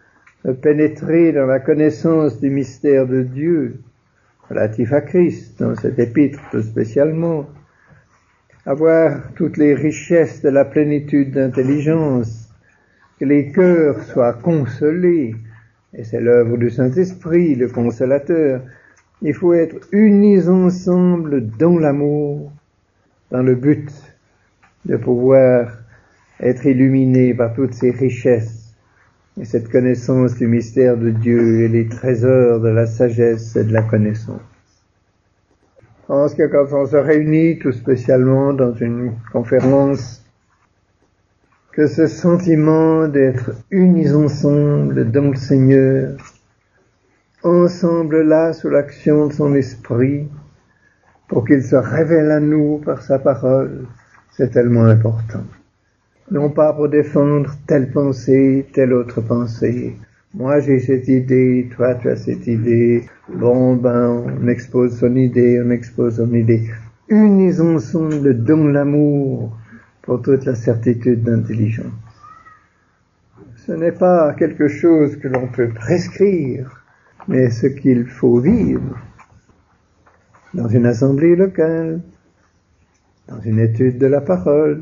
pénétrer dans la connaissance du mystère de Dieu, relatif à Christ, dans cet épître tout spécialement, avoir toutes les richesses de la plénitude d'intelligence, que les cœurs soient consolés, et c'est l'œuvre du Saint-Esprit, le consolateur. Il faut être unis ensemble dans l'amour, dans le but de pouvoir être illuminés par toutes ces richesses et cette connaissance du mystère de Dieu et les trésors de la sagesse et de la connaissance. Je pense que quand on se réunit tout spécialement dans une conférence, que ce sentiment d'être unis ensemble dans le Seigneur, ensemble là sous l'action de son esprit, pour qu'il se révèle à nous par sa parole, c'est tellement important. Non pas pour défendre telle pensée, telle autre pensée. Moi j'ai cette idée, toi tu as cette idée. Bon on expose son idée, Unis ensemble dans l'amour pour toute la certitude d'intelligence. Ce n'est pas quelque chose que l'on peut prescrire, mais ce qu'il faut vivre dans une assemblée locale, dans une étude de la parole,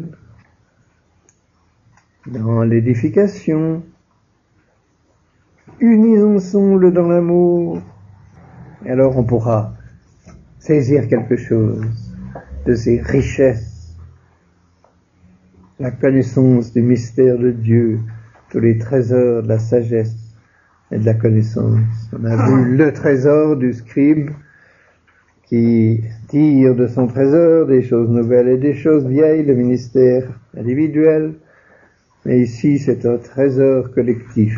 dans l'édification, unis ensemble dans l'amour, et alors on pourra saisir quelque chose de ces richesses, la connaissance du mystère de Dieu, tous les trésors de la sagesse et de la connaissance. On a vu le trésor du scribe qui tire de son trésor des choses nouvelles et des choses vieilles, le ministère individuel. Mais ici, c'est un trésor collectif,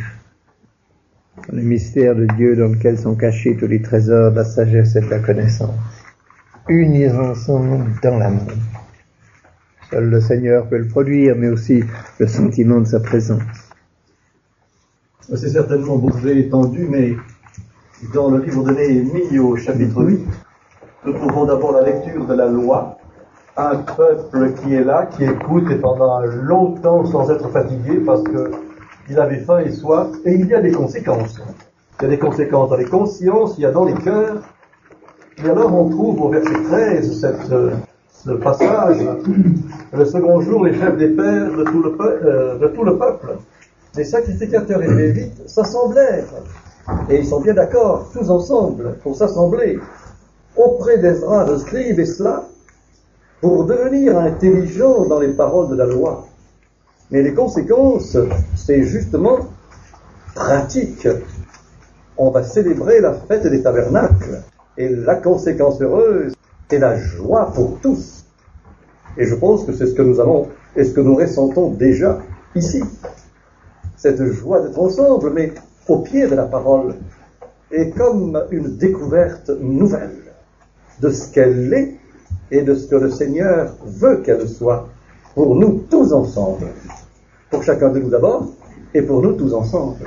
le mystère de Dieu dans lequel sont cachés tous les trésors de la sagesse et de la connaissance. Unis ensemble dans l'amour. Seul le Seigneur peut le produire, mais aussi le sentiment de sa présence.
C'est certainement bourgeois étendu, mais dans le livre de Néhémie au chapitre 8, nous trouvons d'abord la lecture de la loi, un peuple qui est là, qui écoute et pendant longtemps sans être fatigué parce qu'il avait faim et soif, et il y a des conséquences. Il y a des conséquences dans les consciences, il y a dans les cœurs, et alors on trouve au verset 13 ce passage, le second jour, les chefs des pères de tout le peuple, les sacrificateurs et les lévites s'assemblèrent, et ils sont bien d'accord, tous ensemble, pour s'assembler auprès d'Ezra, de scribe et cela, pour devenir intelligents dans les paroles de la loi. Mais les conséquences, c'est justement pratique. On va célébrer la fête des tabernacles, et la conséquence heureuse, c'est la joie pour tous. Et je pense que c'est ce que nous avons, et ce que nous ressentons déjà ici. Cette joie d'être ensemble, mais au pied de la parole, est comme une découverte nouvelle de ce qu'elle est et de ce que le Seigneur veut qu'elle soit pour nous tous ensemble. Pour chacun de nous d'abord, et pour nous tous ensemble.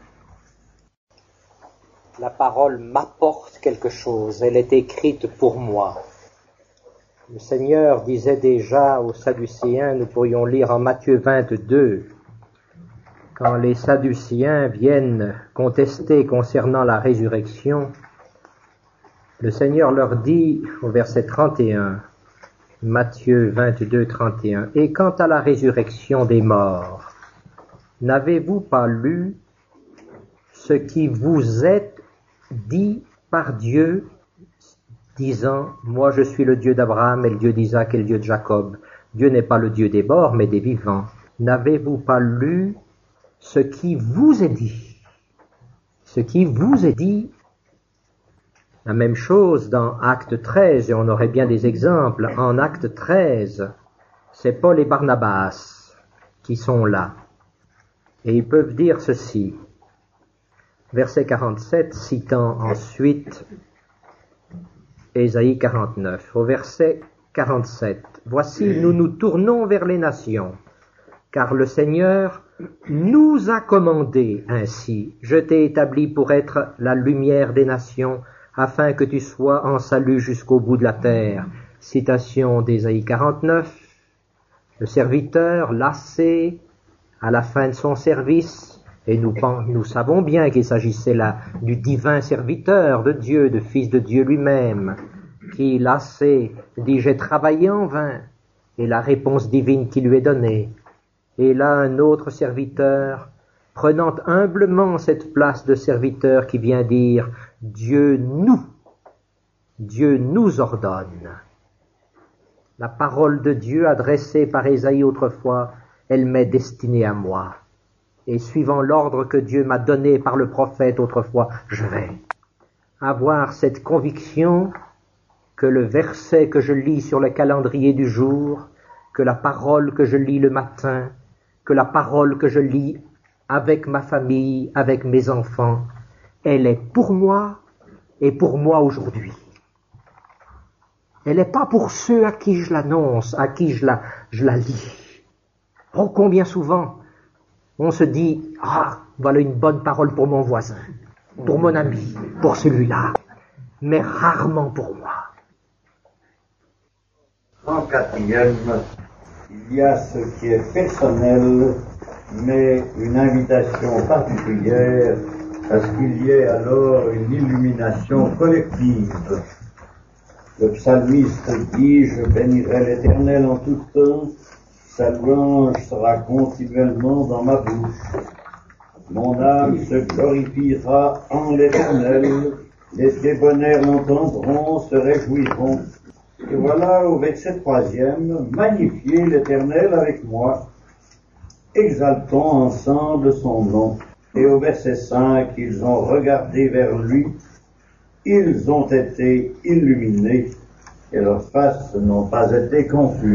La parole m'apporte quelque chose, elle est écrite pour moi. Le Seigneur disait déjà aux Sadducéens, nous pourrions lire en Matthieu 22, quand les Sadducéens viennent contester concernant la résurrection, le Seigneur leur dit au verset 31, Matthieu 22, 31, « Et quant à la résurrection des morts, n'avez-vous pas lu ce qui vous est dit par Dieu, disant, moi je suis le Dieu d'Abraham et le Dieu d'Isaac et le Dieu de Jacob. Dieu n'est pas le Dieu des morts, mais des vivants. N'avez-vous pas lu ce qui vous est dit? Ce qui vous est dit. La même chose dans Acte 13, et on aurait bien des exemples. En Acte 13, c'est Paul et Barnabas qui sont là. Et ils peuvent dire ceci. Verset 47, citant ensuite Ésaïe 49. Au verset 47, « Voici, nous nous tournons vers les nations, car le Seigneur nous a commandé ainsi. Je t'ai établi pour être la lumière des nations, afin que tu sois en salut jusqu'au bout de la terre. » Citation d'Ésaïe 49. Le serviteur, lassé, à la fin de son service, Et nous savons bien qu'il s'agissait là du divin serviteur de Dieu, de Fils de Dieu lui-même, qui, lassé, dit « J'ai travaillé en vain », et la réponse divine qui lui est donnée. Et là, un autre serviteur, prenant humblement cette place de serviteur qui vient dire « Dieu nous ordonne ». La parole de Dieu adressée par Ésaïe autrefois, elle m'est destinée à moi. Et suivant l'ordre que Dieu m'a donné par le prophète autrefois, je vais avoir cette conviction que le verset que je lis sur le calendrier du jour, que la parole que je lis le matin, que la parole que je lis avec ma famille, avec mes enfants, elle est pour moi et pour moi aujourd'hui. Elle n'est pas pour ceux à qui je l'annonce, à qui je la lis. Oh, combien souvent on se dit « Ah, voilà une bonne parole pour mon voisin, pour mon ami, pour celui-là », mais rarement pour moi.
En quatrième, il y a ce qui est personnel, mais une invitation particulière à ce qu'il y ait alors une illumination collective. Le psalmiste dit « Je bénirai l'Éternel en tout temps, sa louange sera continuellement dans ma bouche. Mon âme se glorifiera en l'Éternel, les débonnaires l'entendront, se réjouiront. » Et voilà au verset 3e, « Magnifiez l'Éternel avec moi, exaltons ensemble son nom. » Et au verset 5, « Ils ont regardé vers lui, ils ont été illuminés, et leurs faces n'ont pas été confuses. »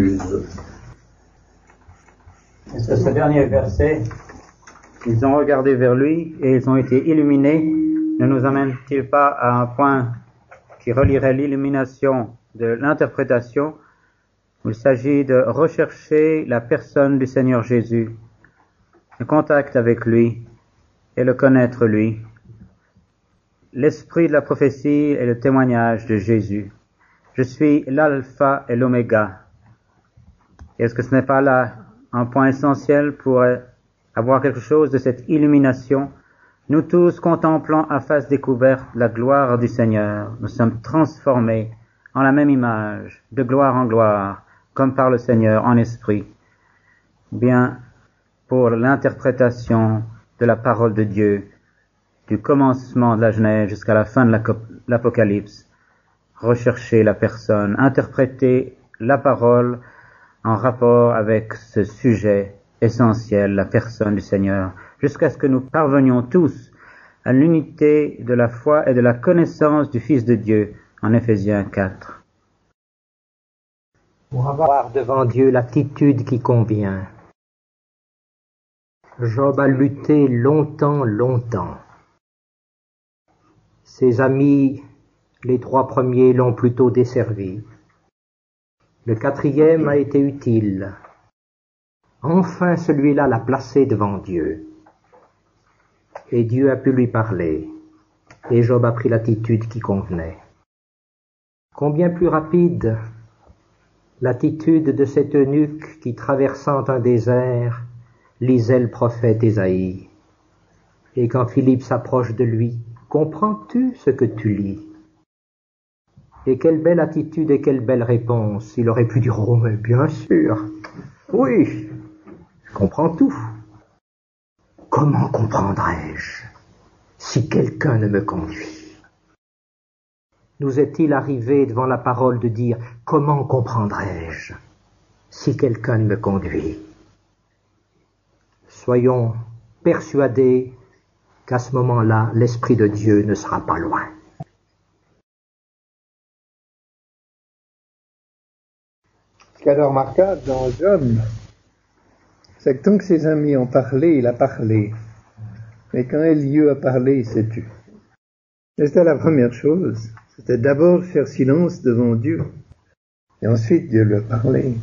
Est-ce que ce dernier verset, ils ont regardé vers lui et ils ont été illuminés, ne nous amène-t-il pas à un point qui relierait l'illumination de l'interprétation, où il s'agit de rechercher la personne du Seigneur Jésus, le contact avec lui et le connaître lui. L'esprit de la prophétie est le témoignage de Jésus. Je suis l'alpha et l'oméga. Est-ce que ce n'est pas là un point essentiel pour avoir quelque chose de cette illumination? Nous tous contemplons à face découverte la gloire du Seigneur. Nous sommes transformés en la même image, de gloire en gloire, comme par le Seigneur en esprit. Bien, pour l'interprétation de la parole de Dieu, du commencement de la Genèse jusqu'à la fin de l'Apocalypse, rechercher la personne, interpréter la parole en rapport avec ce sujet essentiel, la personne du Seigneur, jusqu'à ce que nous parvenions tous à l'unité de la foi et de la connaissance du Fils de Dieu, en Éphésiens 4.
Pour avoir devant Dieu l'attitude qui convient. Job a lutté longtemps. Ses amis, les 3 premiers, l'ont plutôt desservi. Le 4e a été utile. Enfin, celui-là l'a placé devant Dieu. Et Dieu a pu lui parler. Et Job a pris l'attitude qui convenait. Combien plus rapide l'attitude de cet eunuque qui, traversant un désert, lisait le prophète Ésaïe. Et quand Philippe s'approche de lui, « Comprends-tu ce que tu lis ?» Et quelle belle attitude et quelle belle réponse. Il aurait pu dire « Oh, mais bien sûr, oui, je comprends tout. » Comment comprendrais-je si quelqu'un ne me conduit? Nous est-il arrivé devant la parole de dire « Comment comprendrais-je si quelqu'un ne me conduit ?» Soyons persuadés qu'à ce moment-là, l'Esprit de Dieu ne sera pas loin.
Ce qu'il y a de remarquable dans Job, c'est que tant que ses amis ont parlé, il a parlé. Mais quand Elieu a parlé, il s'est tu. Et c'était la première chose. C'était d'abord faire silence devant Dieu. Et ensuite, Dieu lui a parlé.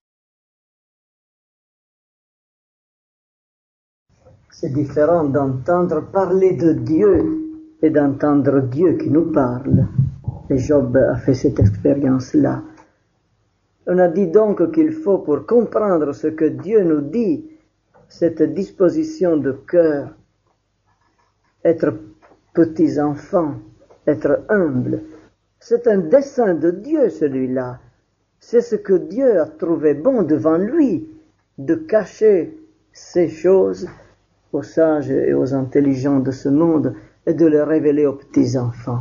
C'est différent d'entendre parler de Dieu et d'entendre Dieu qui nous parle. Et Job a fait cette expérience-là. On a dit donc qu'il faut, pour comprendre ce que Dieu nous dit, cette disposition de cœur être petits-enfants, être humbles. C'est un dessein de Dieu, celui-là. C'est ce que Dieu a trouvé bon devant lui, de cacher ces choses aux sages et aux intelligents de ce monde et de les révéler aux petits-enfants.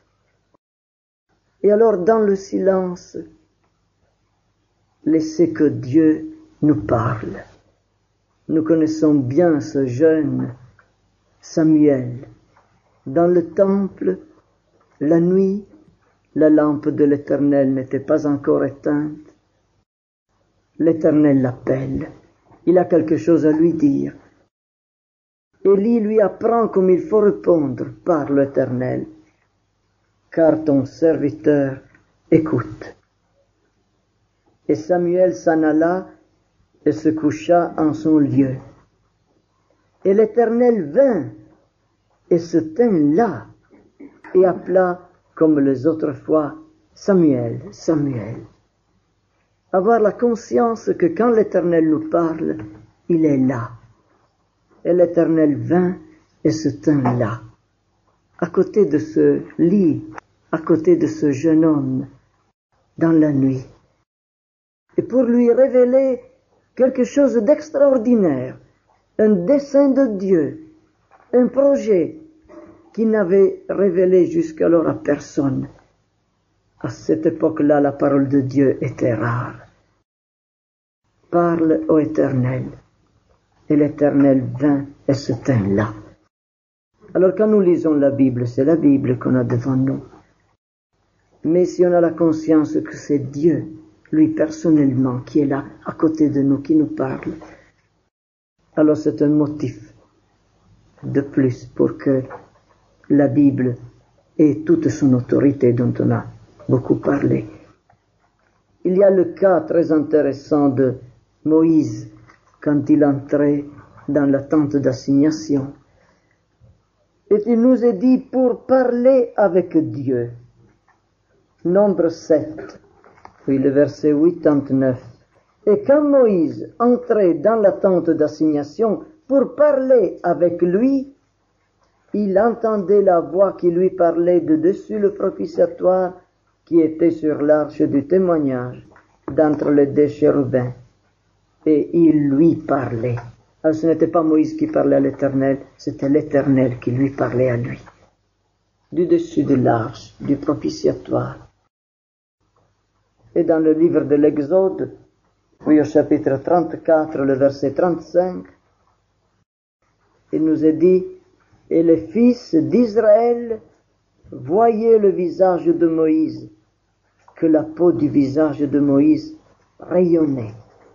Et alors, dans le silence, laissez que Dieu nous parle. Nous connaissons bien ce jeune Samuel. Dans le temple, la nuit, la lampe de l'Éternel n'était pas encore éteinte. L'Éternel l'appelle. Il a quelque chose à lui dire. Élie lui apprend comme il faut répondre par l'Éternel. Car ton serviteur écoute. Et Samuel s'en alla et se coucha en son lieu. Et l'Éternel vint et se tint là et appela comme les autres fois, Samuel, Samuel. Avoir la conscience que quand l'Éternel nous parle, il est là. Et l'Éternel vint et se tint là, à côté de ce lit, à côté de ce jeune homme, dans la nuit. Et pour lui révéler quelque chose d'extraordinaire, un dessein de Dieu, un projet qu'il n'avait révélé jusqu'alors à personne. À cette époque-là, la parole de Dieu était rare. Parle au Éternel. Et l'Éternel vint et se tint là. Alors quand nous lisons la Bible, c'est la Bible qu'on a devant nous. Mais si on a la conscience que c'est Dieu, lui personnellement, qui est là, à côté de nous, qui nous parle, alors c'est un motif de plus pour que la Bible ait toute son autorité dont on a beaucoup parlé. Il y a le cas très intéressant de Moïse quand il entrait dans la tente d'assignation. Et il nous est dit pour parler avec Dieu. Nombre 7, puis le verset 89. Et quand Moïse entrait dans la tente d'assignation pour parler avec lui, il entendait la voix qui lui parlait de dessus le propitiatoire qui était sur l'arche du témoignage, d'entre les deux chérubins. Et il lui parlait. Alors ce n'était pas Moïse qui parlait à l'Éternel, c'était l'Éternel qui lui parlait à lui. Du dessus de l'arche, du propitiatoire. Et dans le livre de l'Exode, oui au chapitre 34, le verset 35, il nous est dit, « Et les fils d'Israël voyaient le visage de Moïse, que la peau du visage de Moïse rayonnait. »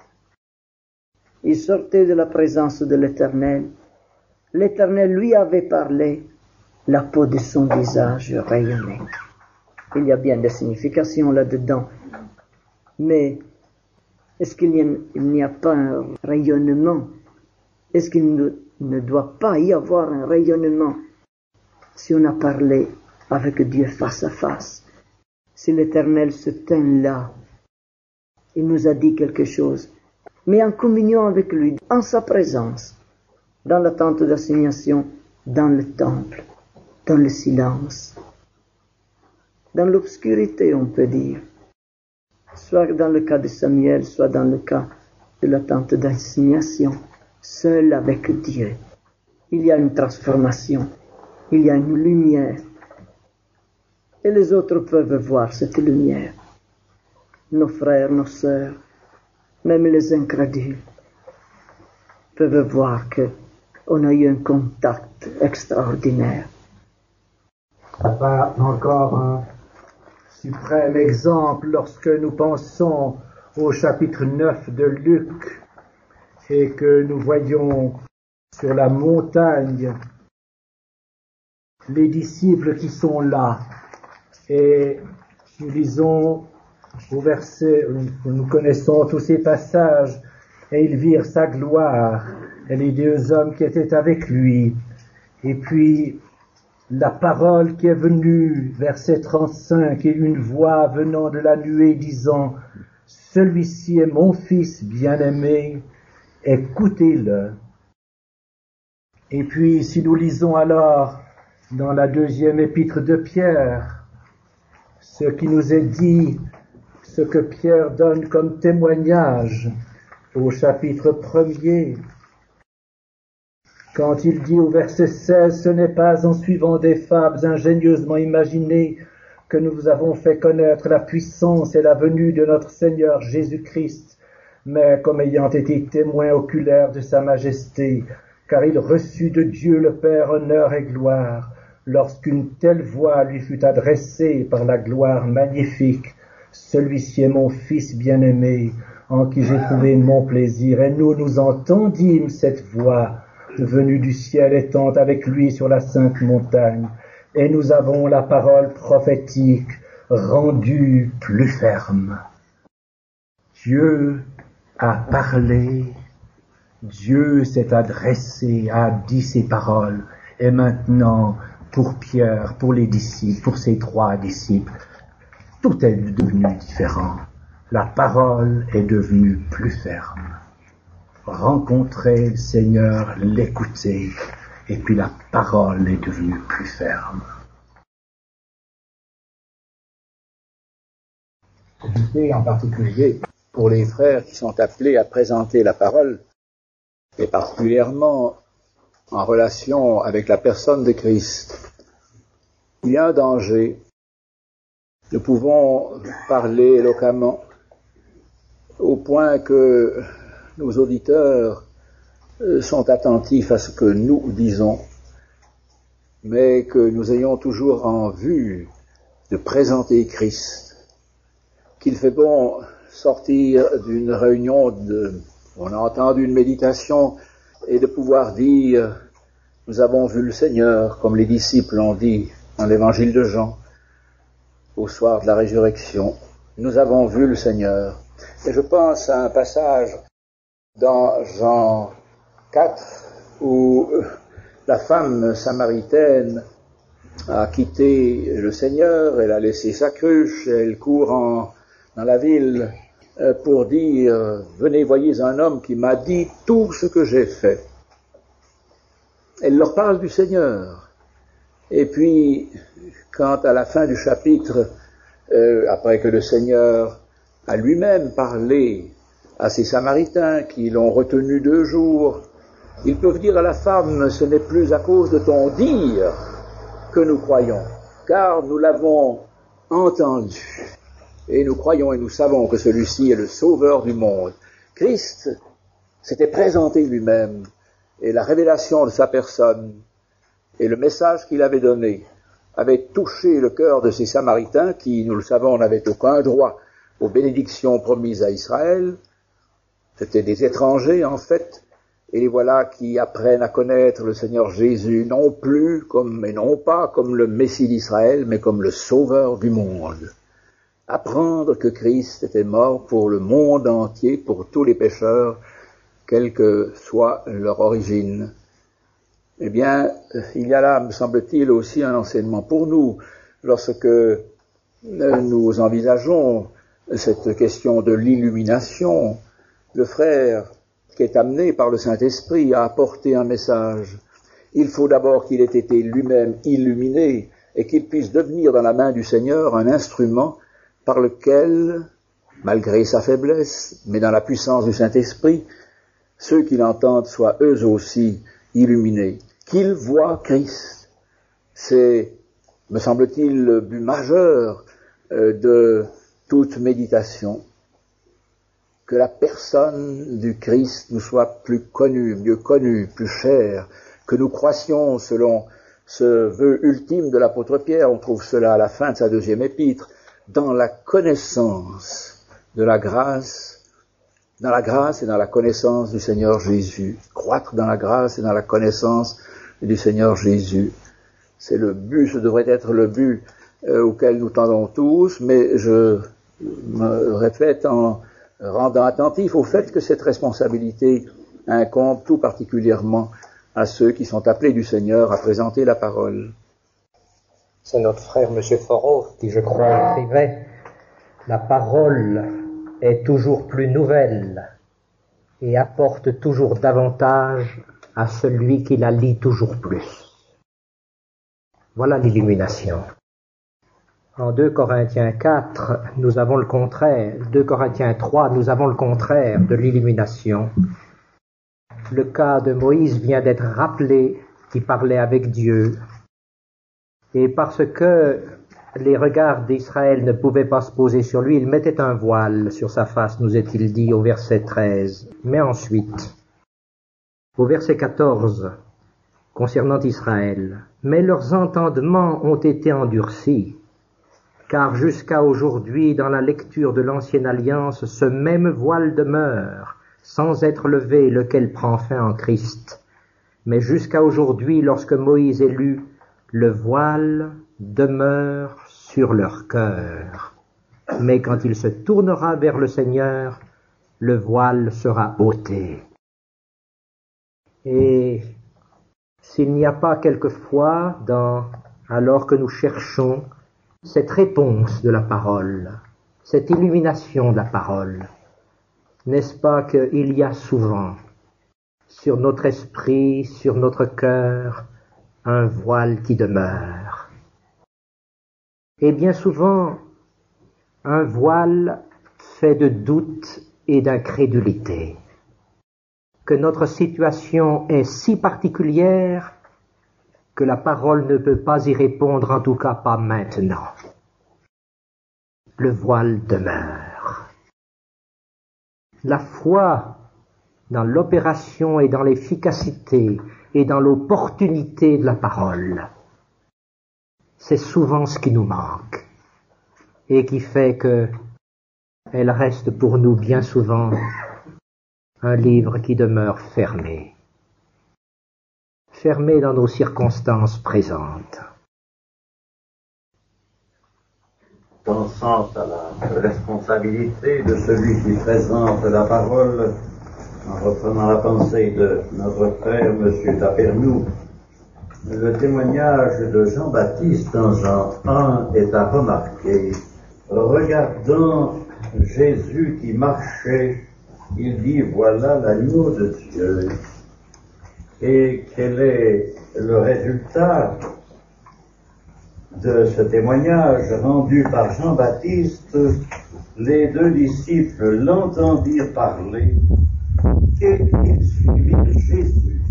Il sortait de la présence de l'Éternel. L'Éternel lui avait parlé, la peau de son visage rayonnait. Il y a bien des significations là-dedans. Mais est-ce qu'il n'y a pas un rayonnement? Est-ce qu'il ne doit pas y avoir un rayonnement si on a parlé avec Dieu face à face? Si l'Éternel se tient là, il nous a dit quelque chose, mais en communion avec lui, en sa présence, dans la tente d'assignation, dans le temple, dans le silence, dans l'obscurité, on peut dire. Soit dans le cas de Samuel, soit dans le cas de la tente d'assignation, seul avec Dieu. Il y a une transformation, il y a une lumière. Et les autres peuvent voir cette lumière. Nos frères, nos sœurs, même les incrédules, peuvent voir qu'on a eu un contact extraordinaire.
Pas encore un suprême exemple lorsque nous pensons au chapitre 9 de Luc et que nous voyons sur la montagne les disciples qui sont là. Et nous lisons au verset, nous connaissons tous ces passages, et ils virent sa gloire, et les deux hommes qui étaient avec lui. Et puis, la parole qui est venue, verset 35, et une voix venant de la nuée disant, « Celui-ci est mon fils bien-aimé, écoutez-le. » Et puis, si nous lisons alors dans la deuxième épître de Pierre, ce qui nous est dit, ce que Pierre donne comme témoignage au chapitre 1er, quand il dit au verset 16, « Ce n'est pas en suivant des fables ingénieusement imaginées que nous vous avons fait connaître la puissance et la venue de notre Seigneur Jésus-Christ, mais comme ayant été témoins oculaires de sa majesté, car il reçut de Dieu le Père honneur et gloire, lorsqu'une telle voix lui fut adressée par la gloire magnifique. Celui-ci est mon Fils bien-aimé, en qui j'ai trouvé mon plaisir. Et nous entendîmes cette voix venue du ciel étant avec lui sur la sainte montagne. Et nous avons la parole prophétique rendue plus ferme. Dieu a parlé, Dieu s'est adressé, a dit ses paroles. Et maintenant, pour Pierre, pour les disciples, pour ses 3 disciples, tout est devenu différent. La parole est devenue plus ferme. Rencontrer le Seigneur, l'écouter, et puis la parole est devenue plus ferme.
Et en particulier pour les frères qui sont appelés à présenter la parole, et particulièrement en relation avec la personne de Christ. Il y a un danger. Nous pouvons parler éloquemment au point que nos auditeurs sont attentifs à ce que nous disons, mais que nous ayons toujours en vue de présenter Christ, qu'il fait bon sortir d'une réunion, on a entendu une méditation, et de pouvoir dire « Nous avons vu le Seigneur », comme les disciples l'ont dit dans l'évangile de Jean, au soir de la résurrection. Nous avons vu le Seigneur. Et je pense à un passage dans Jean 4 où la femme samaritaine a quitté le Seigneur, elle a laissé sa cruche, elle court dans la ville pour dire « Venez, voyez un homme qui m'a dit tout ce que j'ai fait ». Elle leur parle du Seigneur. Et puis, quand à la fin du chapitre, après que le Seigneur a lui-même parlé à ces Samaritains qui l'ont retenu 2 jours, ils peuvent dire à la femme, ce n'est plus à cause de ton dire que nous croyons, car nous l'avons entendu. Et nous croyons et nous savons que celui-ci est le sauveur du monde. Christ s'était présenté lui-même, et la révélation de sa personne et le message qu'il avait donné avait touché le cœur de ces Samaritains qui, nous le savons, n'avaient aucun droit aux bénédictions promises à Israël. C'étaient des étrangers, en fait, et les voilà qui apprennent à connaître le Seigneur Jésus, non plus comme, et non pas comme le Messie d'Israël, mais comme le Sauveur du monde. Apprendre que Christ était mort pour le monde entier, pour tous les pécheurs, quelle que soit leur origine. Eh bien, il y a là, me semble-t-il, aussi un enseignement pour nous, lorsque nous envisageons cette question de l'illumination. Le frère qui est amené par le Saint-Esprit à apporter un message, il faut d'abord qu'il ait été lui-même illuminé et qu'il puisse devenir dans la main du Seigneur un instrument par lequel, malgré sa faiblesse, mais dans la puissance du Saint-Esprit, ceux qui l'entendent soient eux aussi illuminés, qu'ils voient Christ. C'est, me semble-t-il, le but majeur de toute méditation, que la personne du Christ nous soit plus connue, mieux connue, plus chère, que nous croissions selon ce vœu ultime de l'apôtre Pierre, on trouve cela à la fin de sa 2e épître, dans la connaissance de la grâce, dans la grâce et dans la connaissance du Seigneur Jésus. Croître dans la grâce et dans la connaissance du Seigneur Jésus. C'est le but, ce devrait être le but auquel nous tendons tous, mais je me répète en rendant attentif au fait que cette responsabilité incombe tout particulièrement à ceux qui sont appelés du Seigneur à présenter la parole.
C'est notre frère M. Foreau qui, je crois, écrivait « La parole est toujours plus nouvelle et apporte toujours davantage à celui qui la lit toujours plus. Voilà l'illumination. En 2 Corinthiens 4, nous avons le contraire. 2 Corinthiens 3, nous avons le contraire de l'illumination. Le cas de Moïse vient d'être rappelé, qui parlait avec Dieu. Et parce que les regards d'Israël ne pouvaient pas se poser sur lui, il mettait un voile sur sa face, nous est-il dit au verset 13. Mais ensuite, au verset 14, concernant Israël, « Mais leurs entendements ont été endurcis, car jusqu'à aujourd'hui, dans la lecture de l'Ancienne Alliance, ce même voile demeure, sans être levé, lequel prend fin en Christ. Mais jusqu'à aujourd'hui, lorsque Moïse est lu, le voile demeure sur leur cœur. Mais quand il se tournera vers le Seigneur, le voile sera ôté. » Et s'il n'y a pas quelquefois, alors que nous cherchons cette réponse de la parole, cette illumination de la parole, n'est-ce pas qu'il y a souvent sur notre esprit, sur notre cœur, un voile qui demeure? Et bien souvent, un voile fait de doute et d'incrédulité, que notre situation est si particulière que la parole ne peut pas y répondre, en tout cas pas maintenant. Le voile demeure. La foi dans l'opération et dans l'efficacité et dans l'opportunité de la parole, c'est souvent ce qui nous manque et qui fait que elle reste pour nous bien souvent un livre qui demeure fermé dans nos circonstances présentes.
Pensant à la responsabilité de celui qui présente la parole, en reprenant la pensée de notre frère M. Tapernou, le témoignage de Jean-Baptiste dans Jean 1 est à remarquer. Regardant Jésus qui marchait, il dit, voilà l'agneau de Dieu. Et quel est le résultat de ce témoignage rendu par Jean-Baptiste? Les 2 disciples l'entendirent parler et ils suivirent Jésus.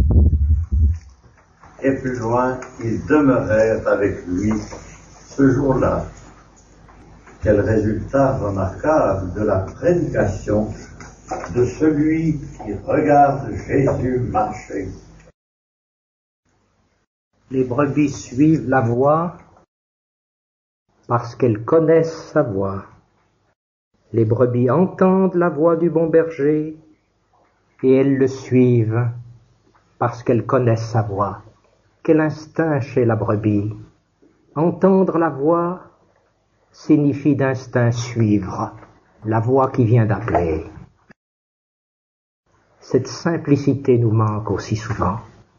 Et plus loin, ils demeurèrent avec lui ce jour-là. Quel résultat remarquable de la prédication de celui qui regarde Jésus marcher.
Les brebis suivent la voix parce qu'elles connaissent sa voix. Les brebis entendent la voix du bon berger et elles le suivent parce qu'elles connaissent sa voix. Quel instinct chez la brebis! Entendre la voix signifie d'instinct suivre la voix qui vient d'appeler. Cette simplicité nous manque aussi souvent.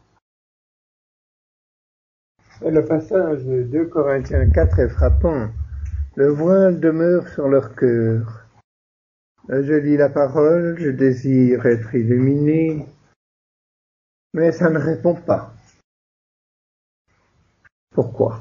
Le passage de 2 Corinthiens 4 est frappant. Le voile demeure sur leur cœur. Je lis la parole, je désire être illuminé, mais ça ne répond pas. Pourquoi?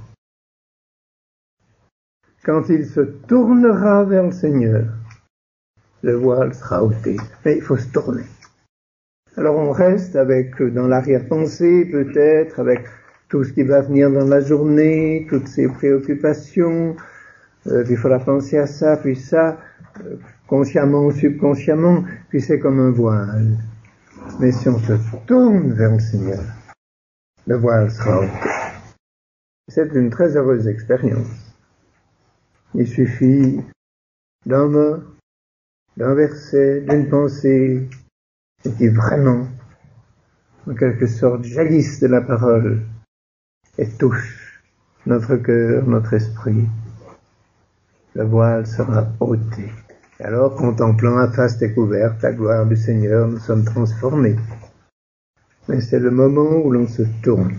Quand il se tournera vers le Seigneur, le voile sera ôté. Mais il faut se tourner. Alors on reste dans l'arrière-pensée, peut-être, avec tout ce qui va venir dans la journée, toutes ces préoccupations, il faudra penser à ça, puis ça, consciemment ou subconsciemment, puis c'est comme un voile. Mais si on se tourne vers le Seigneur, le voile sera ôté. C'est une très heureuse expérience. Il suffit d'un mot, d'un verset, d'une pensée, qui vraiment, en quelque sorte, jaillissent de la parole et touchent notre cœur, notre esprit. Le voile sera ôté. Et alors, contemplant à face découverte la gloire du Seigneur, nous sommes transformés. Mais c'est le moment où l'on se tourne.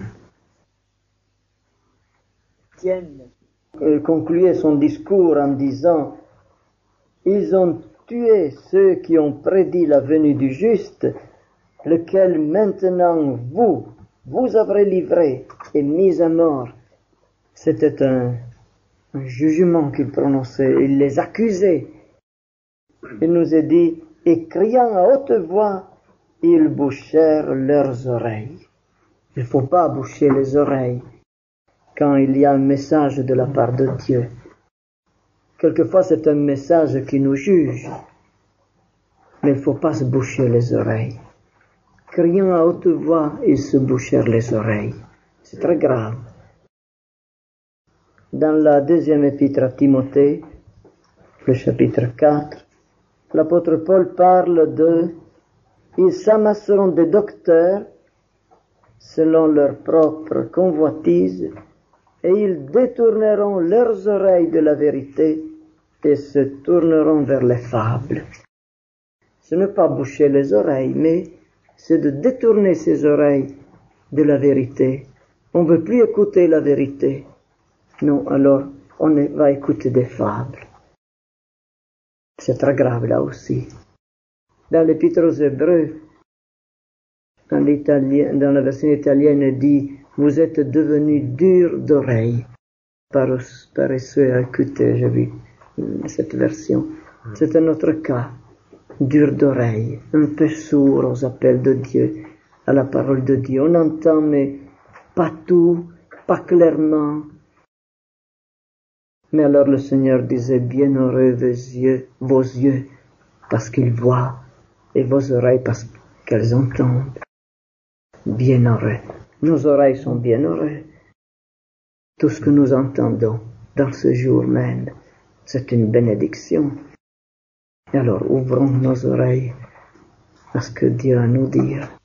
Étienne concluait son discours en disant « Ils ont tué ceux qui ont prédit la venue du juste lequel maintenant vous aurez livré et mis à mort. C'était un jugement qu'il prononçait, il les accusait. Il nous a dit, et criant à haute voix, ils bouchèrent leurs oreilles. Il ne faut pas boucher les oreilles quand il y a un message de la part de Dieu. Quelquefois, c'est un message qui nous juge, mais il ne faut pas se boucher les oreilles. Criant à haute voix, ils se bouchèrent les oreilles. C'est très grave. Dans la deuxième épître à Timothée, le chapitre 4, l'apôtre Paul parle de « Ils s'amasseront des docteurs selon leur propre convoitise, et ils détourneront leurs oreilles de la vérité et se tourneront vers les fables. » Ce n'est pas boucher les oreilles, mais c'est de détourner ses oreilles de la vérité. On ne veut plus écouter la vérité. Non, alors on va écouter des fables. C'est très grave là aussi. Dans l'Épître aux Hébreux, dans la version italienne, il dit « Vous êtes devenus durs d'oreille, paresseux à écouter ». J'ai vu cette version. C'est un autre cas, dur d'oreille, un peu sourd aux appels de Dieu, à la parole de Dieu. On entend, mais pas tout, pas clairement. Mais alors le Seigneur disait, bienheureux vos yeux, parce qu'ils voient, et vos oreilles, parce qu'elles entendent. Bienheureux. Nos oreilles sont bienheureuses. Tout ce que nous entendons dans ce jour même, c'est une bénédiction. Et alors ouvrons nos oreilles à ce que Dieu a à nous dire.